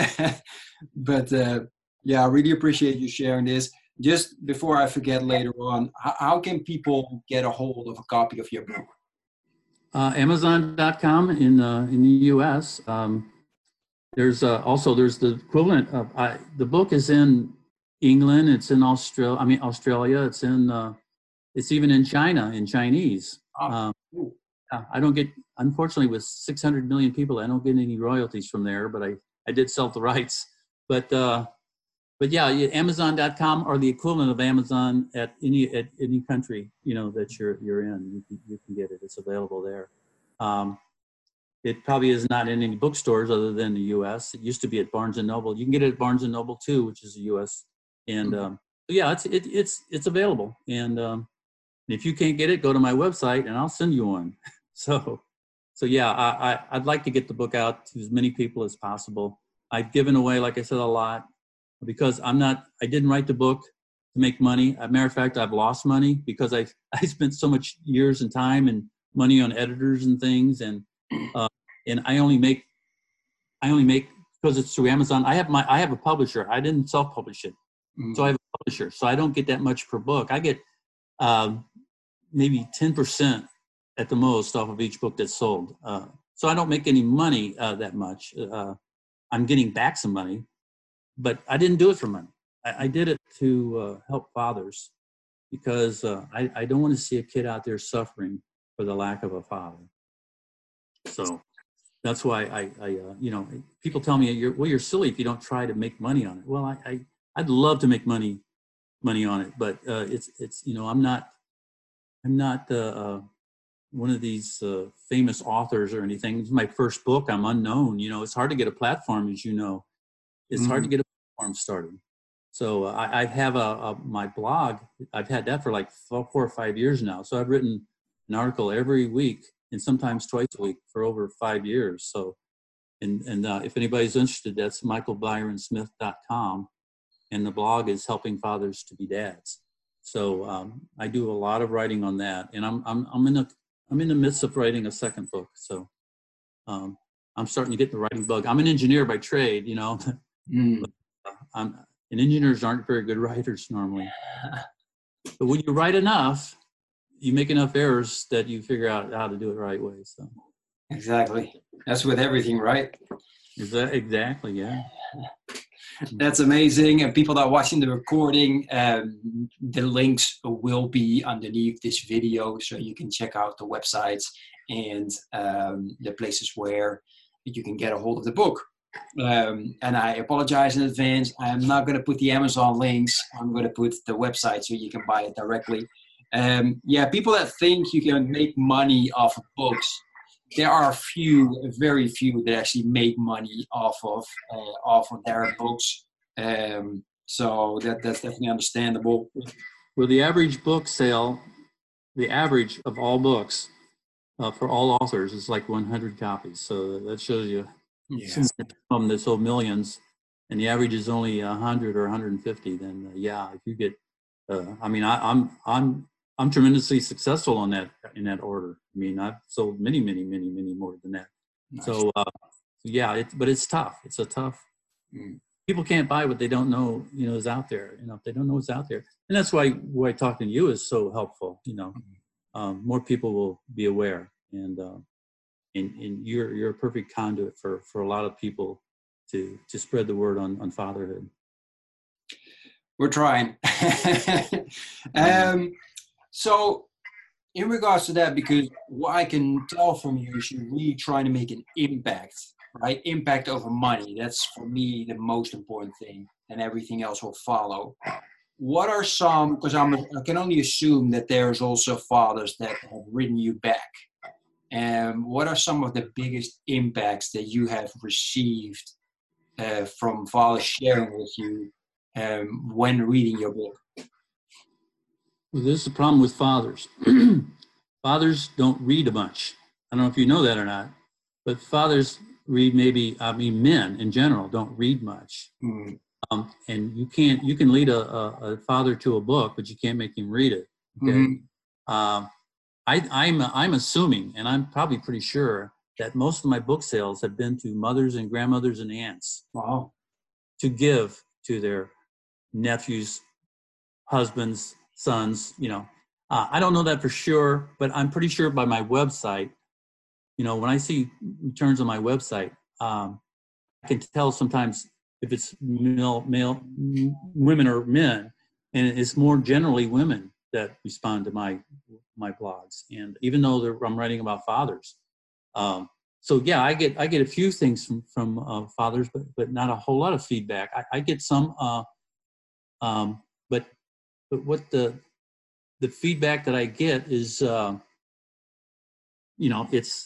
But uh, yeah, I really appreciate you sharing this. Just before I forget later on, how, how can people get a hold of a copy of your book? Uh, Amazon dot com in uh, in the U S. Um, there's uh, also there's the equivalent of I, the book is in England. It's in Australia. I mean Australia. It's in uh, it's even in China in Chinese. Um, I don't get unfortunately with six hundred million people. I don't get any royalties from there, but I I did sell the rights. But uh, but yeah, Amazon dot com or the equivalent of Amazon at any at any country, you know, that you're you're in, you can, you can get it. It's available there. Um, it probably is not in any bookstores other than the U S. It used to be at Barnes and Noble. You can get it at Barnes and Noble too, which is the U S. And um, yeah, it's it, it's it's available. And um, if you can't get it, go to my website and I'll send you one. So so yeah, I, I I'd like to get the book out to as many people as possible. I've given away, like I said, a lot. Because I'm not, I didn't write the book to make money. As a matter of fact, I've lost money because I I spent so much years and time and money on editors and things, and uh, and I only make, I only make because it's through Amazon. I have my, I have a publisher. I didn't self-publish it, mm-hmm. So I have a publisher. So I don't get that much per book. I get um, maybe ten percent at the most off of each book that's sold. Uh, so I don't make any money uh, that much. Uh, I'm getting back some money. But I didn't do it for money. I, I did it to uh, help fathers because uh, I, I don't want to see a kid out there suffering for the lack of a father. So that's why I, I uh, you know, people tell me, you're, well, you're silly if you don't try to make money on it. Well, I, I, I'd love to make money money on it, but uh, it's, it's you know, I'm not, I'm not uh, uh, one of these uh, famous authors or anything. It's my first book. I'm unknown. You know, it's hard to get a platform, as you know. It's mm-hmm. hard to get a platform started. So uh, I, I have a, a my blog. I've had that for like four, four or five years now. So I've written an article every week and sometimes twice a week for over five years. So, and and uh, if anybody's interested, that's michael byron smith dot com, and the blog is Helping Fathers to Be Dads. So um, I do a lot of writing on that, and I'm I'm I'm in the I'm in the midst of writing a second book. So um, I'm starting to get the writing bug. I'm an engineer by trade, you know. Mm. But, uh, I'm, and engineers aren't very good writers normally. But when you write enough, you make enough errors that you figure out how to do it the right way. So exactly, that's with everything, right? Is that exactly? Yeah. That's amazing. And people that are watching the recording, um, the links will be underneath this video, so you can check out the websites and um, the places where you can get a hold of the book. Um, and I apologize in advance. I'm not going to put the Amazon links. I'm going to put the website so you can buy it directly. Um, yeah, people that think you can make money off of books, there are few, very few that actually make money off of uh, off of their books. Um, so that that's definitely understandable. Well, the average book sale, the average of all books uh, for all authors is like one hundred copies. So that shows you yes. Some that sold millions, and the average is only one hundred or one hundred fifty. Then uh, yeah, if you get, uh, I mean, I, I'm I'm I'm tremendously successful on that in that order. I mean, I've sold many, many, many, many more than that. Nice. So, uh, yeah, it, but it's tough. It's a tough. Mm. People can't buy what they don't know, you know, is out there. You know, if they don't know what's out there, and that's why why talking to you is so helpful. You know, um, more people will be aware, and uh, and and you're you're a perfect conduit for for a lot of people to to spread the word on on fatherhood. We're trying. um, so. In regards to that, because what I can tell from you is you're really trying to make an impact, right? Impact over money. That's, for me, the most important thing, and everything else will follow. What are some, because I'm, I can only assume that there's also fathers that have written you back. And what are some of the biggest impacts that you have received uh, from fathers sharing with you um, when reading your book? Well, this is the problem with fathers. Fathers don't read a bunch. I don't know if you know that or not, but fathers read maybe, I mean, men in general don't read much. Mm. Um, and you can't, you can lead a, a, a father to a book, but you can't make him read it. Okay. Mm-hmm. Um, I, I'm, I'm assuming, and I'm probably pretty sure, that most of my book sales have been to mothers and grandmothers and aunts. Wow. To give to their nephews, husbands, sons, you know, uh, I don't know that for sure, but I'm pretty sure by my website, you know, when I see returns on my website, um, I can tell sometimes if it's male, male, women or men, and it's more generally women that respond to my my blogs. And even though I'm writing about fathers, um, so yeah, I get I get a few things from from uh, fathers, but but not a whole lot of feedback. I, I get some, uh, um, but. But what the the feedback that I get is, uh, you know, it's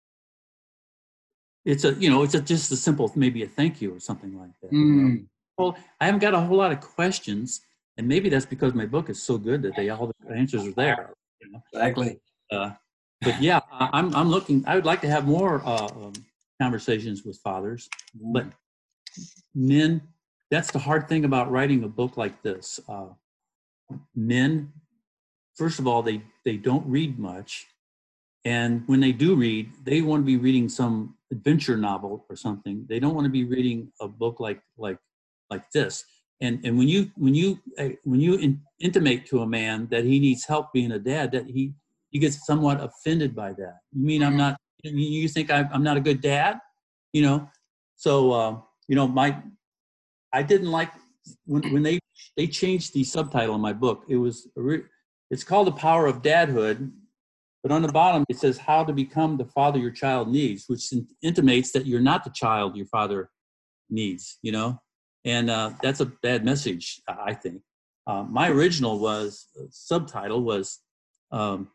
it's a you know it's a, just a simple maybe a thank you or something like that. Mm. You know? Well, I haven't got a whole lot of questions, and maybe that's because my book is so good that they all the answers are there. You know? Exactly. Uh, but yeah, I'm I'm looking. I would like to have more uh, um, conversations with fathers, mm. but men. That's the hard thing about writing a book like this. Uh, Men, first of all, they, they don't read much. And when they do read, they want to be reading some adventure novel or something. They don't want to be reading a book like like like this. And and when you when you when you in, intimate to a man that he needs help being a dad, that he he gets somewhat offended by that. You mean I'm not? You think I, I'm not a good dad? You know. So uh, you know, my I didn't like. When, when they they changed the subtitle in my book, it was it's called The Power of Dadhood, but on the bottom it says how to become the father your child needs, which intimates that you're not the child your father needs, you know, and uh, that's a bad message, I think. Uh, my original was uh, subtitle was um,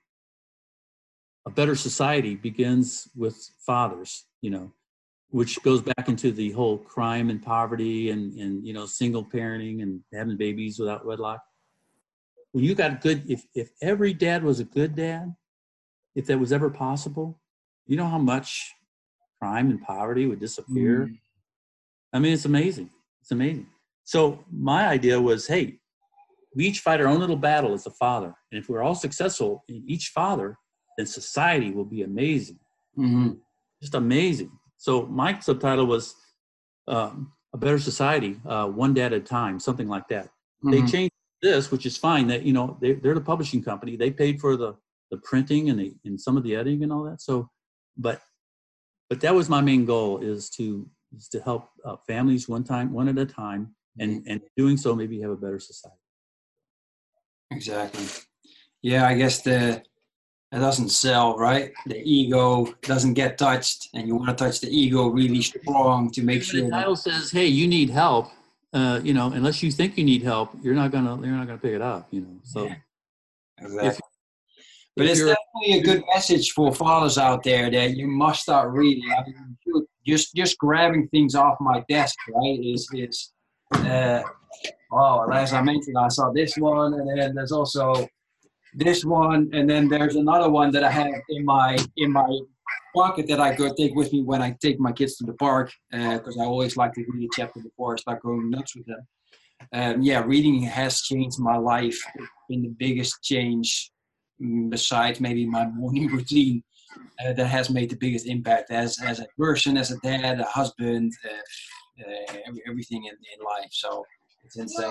A Better Society Begins with Fathers, you know, which goes back into the whole crime and poverty and, and, you know, single parenting and having babies without wedlock. When you got good, if, if every dad was a good dad, if that was ever possible, you know how much crime and poverty would disappear. Mm. I mean, it's amazing. It's amazing. So my idea was, hey, we each fight our own little battle as a father. And if we're all successful in each father, then society will be amazing. Mm-hmm. Just amazing. So my subtitle was um, A Better Society, uh, One Dad at a Time, something like that. Mm-hmm. They changed this, which is fine. That, you know, they, they're the publishing company. They paid for the, the printing and, the, and some of the editing and all that. So, but but that was my main goal, is to is to help uh, families one time, one at a time, and and doing so maybe have a better society. Exactly. Yeah, I guess the it doesn't sell, right? The ego doesn't get touched, and you want to touch the ego really strong to make sure. The title says, "Hey, you need help." Uh, you know, unless you think you need help, you're not gonna you're not gonna pick it up. You know, so yeah, exactly. If, but if it's definitely a good message for fathers out there that you must start reading. I mean, just just grabbing things off my desk, right? Is is uh, oh, as I mentioned, I saw this one, and then there's also this one, and then there's another one that I have in my in my pocket that I go take with me when I take my kids to the park, because uh, I always like to read a chapter before I start going nuts with them. Um, yeah, reading has changed my life. It's been the biggest change, besides maybe my morning routine, uh, that has made the biggest impact as as a person, as a dad, a husband, uh, uh, every, everything in, in life. So it's insane.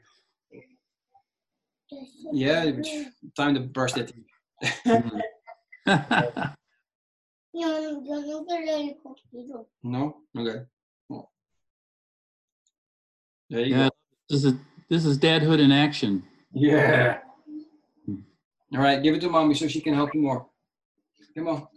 Yeah, it's time to brush that teeth. No? Okay. Well, there you yeah, go. This is this is dadhood in action. Yeah. All right, give it to mommy so she can help you more. Come on.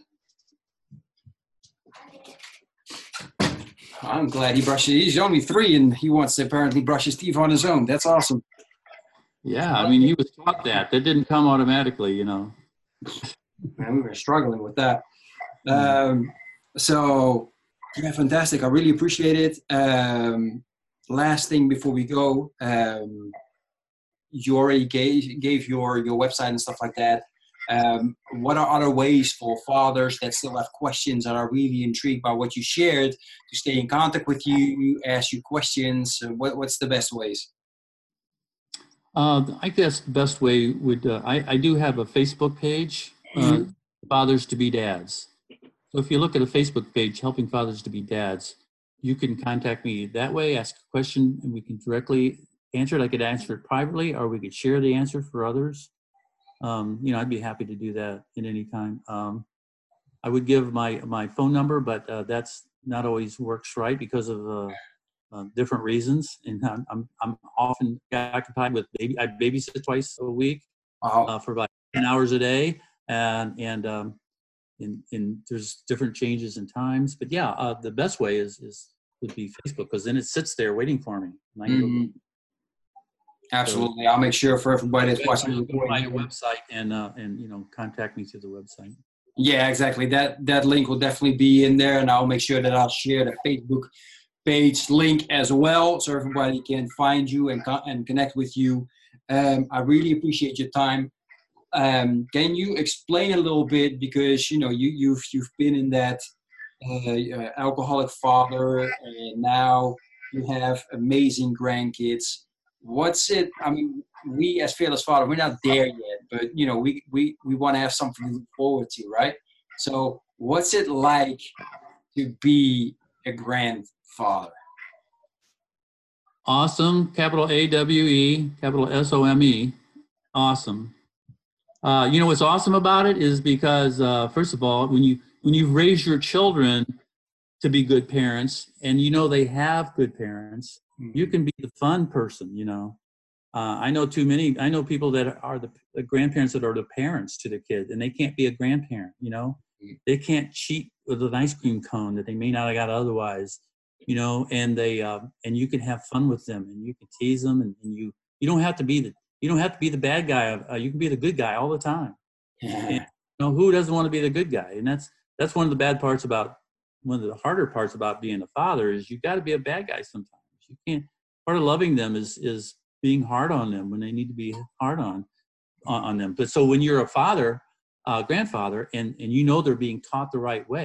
I'm glad he brushes. He's only three, and he wants to apparently brush his teeth on his own. That's awesome. Yeah, I mean, he was taught that. That didn't come automatically, you know. Man, we were struggling with that. Um, so, yeah, fantastic. I really appreciate it. Um, last thing before we go, um, you already gave, gave your, your website and stuff like that. Um, what are other ways for fathers that still have questions and are really intrigued by what you shared to stay in contact with you, ask you questions? What, what's the best ways? Uh, I guess the best way would, uh, I, I do have a Facebook page, uh, mm-hmm. Fathers to be Dads. So if you look at a Facebook page, Helping Fathers to be Dads, you can contact me that way, ask a question, and we can directly answer it. I could answer it privately, or we could share the answer for others. Um, you know, I'd be happy to do that at any time. Um, I would give my, my phone number, but uh, that's not always works right because of uh, uh, different reasons. And I'm, I'm, I'm often occupied with baby, I babysit twice a week uh, for about ten hours a day. And, and, um, and, and there's different changes in times, but yeah, uh, the best way is, is would be Facebook, because then it sits there waiting for me. And I can mm-hmm. go, Absolutely. I'll make sure for everybody that's watching. Go to my website and, uh, and, you know, contact me through the website. Yeah, exactly. That, that link will definitely be in there, and I'll make sure that I'll share the Facebook page link as well, so everybody can find you and, and connect with you. Um, I really appreciate your time. Um, can you explain a little bit, because, you know, you, you've, you've been in that uh, uh, alcoholic father, and now you have amazing grandkids. What's it, I mean, we as Fearless Father, we're not there yet, but, you know, we, we, we want to have something to look forward to, right? So what's it like to be a grandfather? Awesome, capital A W E, capital S O M E, awesome. Uh, you know what's awesome about it is because, uh, first of all, when you when you raise your children to be good parents, and you know they have good parents, you can be the fun person, you know. Uh, I know too many, I know people that are the, the grandparents that are the parents to the kids, and they can't be a grandparent, you know. They can't cheat with an ice cream cone that they may not have got otherwise, you know, and they, uh, and you can have fun with them, and you can tease them, and, and you, you don't have to be the, you don't have to be the bad guy. Uh, you can be the good guy all the time. Yeah. And, you know, who doesn't want to be the good guy? And that's, that's one of the bad parts about, one of the harder parts about being a father is you got to be a bad guy sometimes. You can't, part of loving them is, is being hard on them when they need to be hard on, on, on them. But so when you're a father, uh, grandfather, and, and you know they're being taught the right way,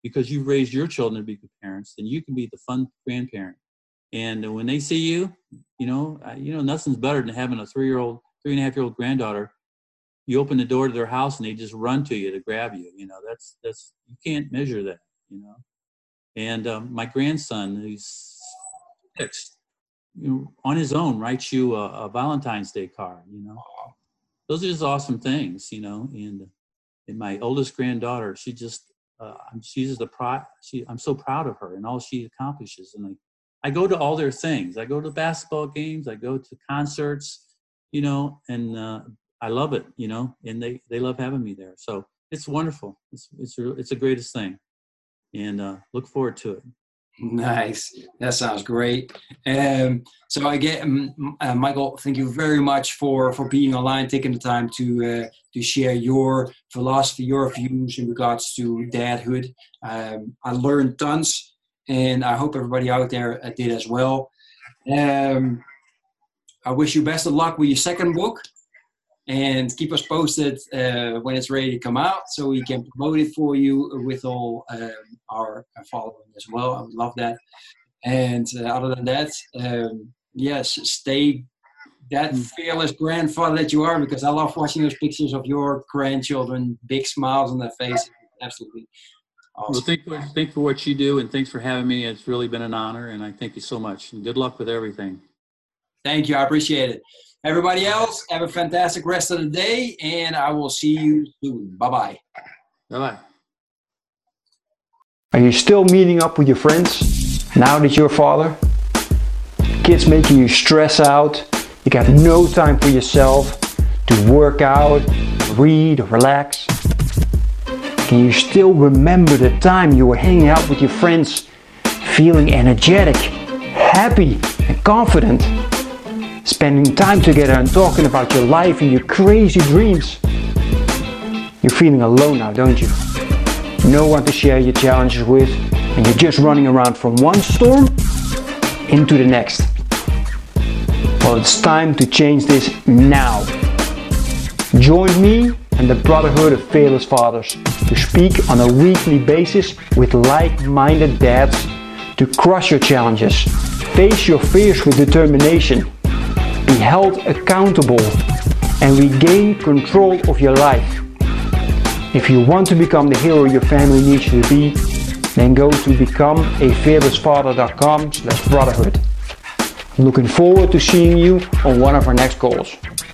because you've raised your children to be good parents, then you can be the fun grandparent. And when they see you, you know, you know, nothing's better than having a three-year-old, three and a half year old granddaughter. You open the door to their house and they just run to you to grab you. You know, that's, that's, you can't measure that, you know. And um, my grandson, who's six, you know, on his own, writes you a, a Valentine's Day card, you know. Those are just awesome things, you know. And, and my oldest granddaughter, she just, uh, she's just a pride. She, I'm so proud of her and all she accomplishes. And I, I go to all their things. I go to basketball games. I go to concerts, you know, and uh, I love it, you know, and they, they love having me there. So it's wonderful. It's, it's, it's the greatest thing. And uh, look forward to it. Nice. That sounds great. Um, so again, uh, Michael, thank you very much for, for being online, taking the time to uh, to share your philosophy, your views in regards to dadhood. Um, I learned tons, and I hope everybody out there did as well. Um, I wish you best of luck with your second book. And keep us posted uh, when it's ready to come out so we can promote it for you with all um, our following as well. I would love that. And uh, other than that, um, yes, stay that fearless grandfather that you are, because I love watching those pictures of your grandchildren, big smiles on their faces. Absolutely awesome. Well, thank for, thank for what you do, and thanks for having me. It's really been an honor, and I thank you so much. And good luck with everything. Thank you. I appreciate it. Everybody else, have a fantastic rest of the day, and I will see you soon. Bye-bye. Bye-bye. Are you still meeting up with your friends now that you're a father? Kids making you stress out. You got no time for yourself to work out, read, or relax. Can you still remember the time you were hanging out with your friends, feeling energetic, happy, and confident? Spending time together and talking about your life and your crazy dreams. You're feeling alone now, don't you? No one to share your challenges with, and you're just running around from one storm into the next. Well, it's time to change this now. Join me and the Brotherhood of Fearless Fathers to speak on a weekly basis with like-minded dads to crush your challenges, face your fears with determination, be held accountable, and regain control of your life. If you want to become the hero your family needs you to be, then go to become a fearless father dot com slash brotherhood. I'm looking forward to seeing you on one of our next calls.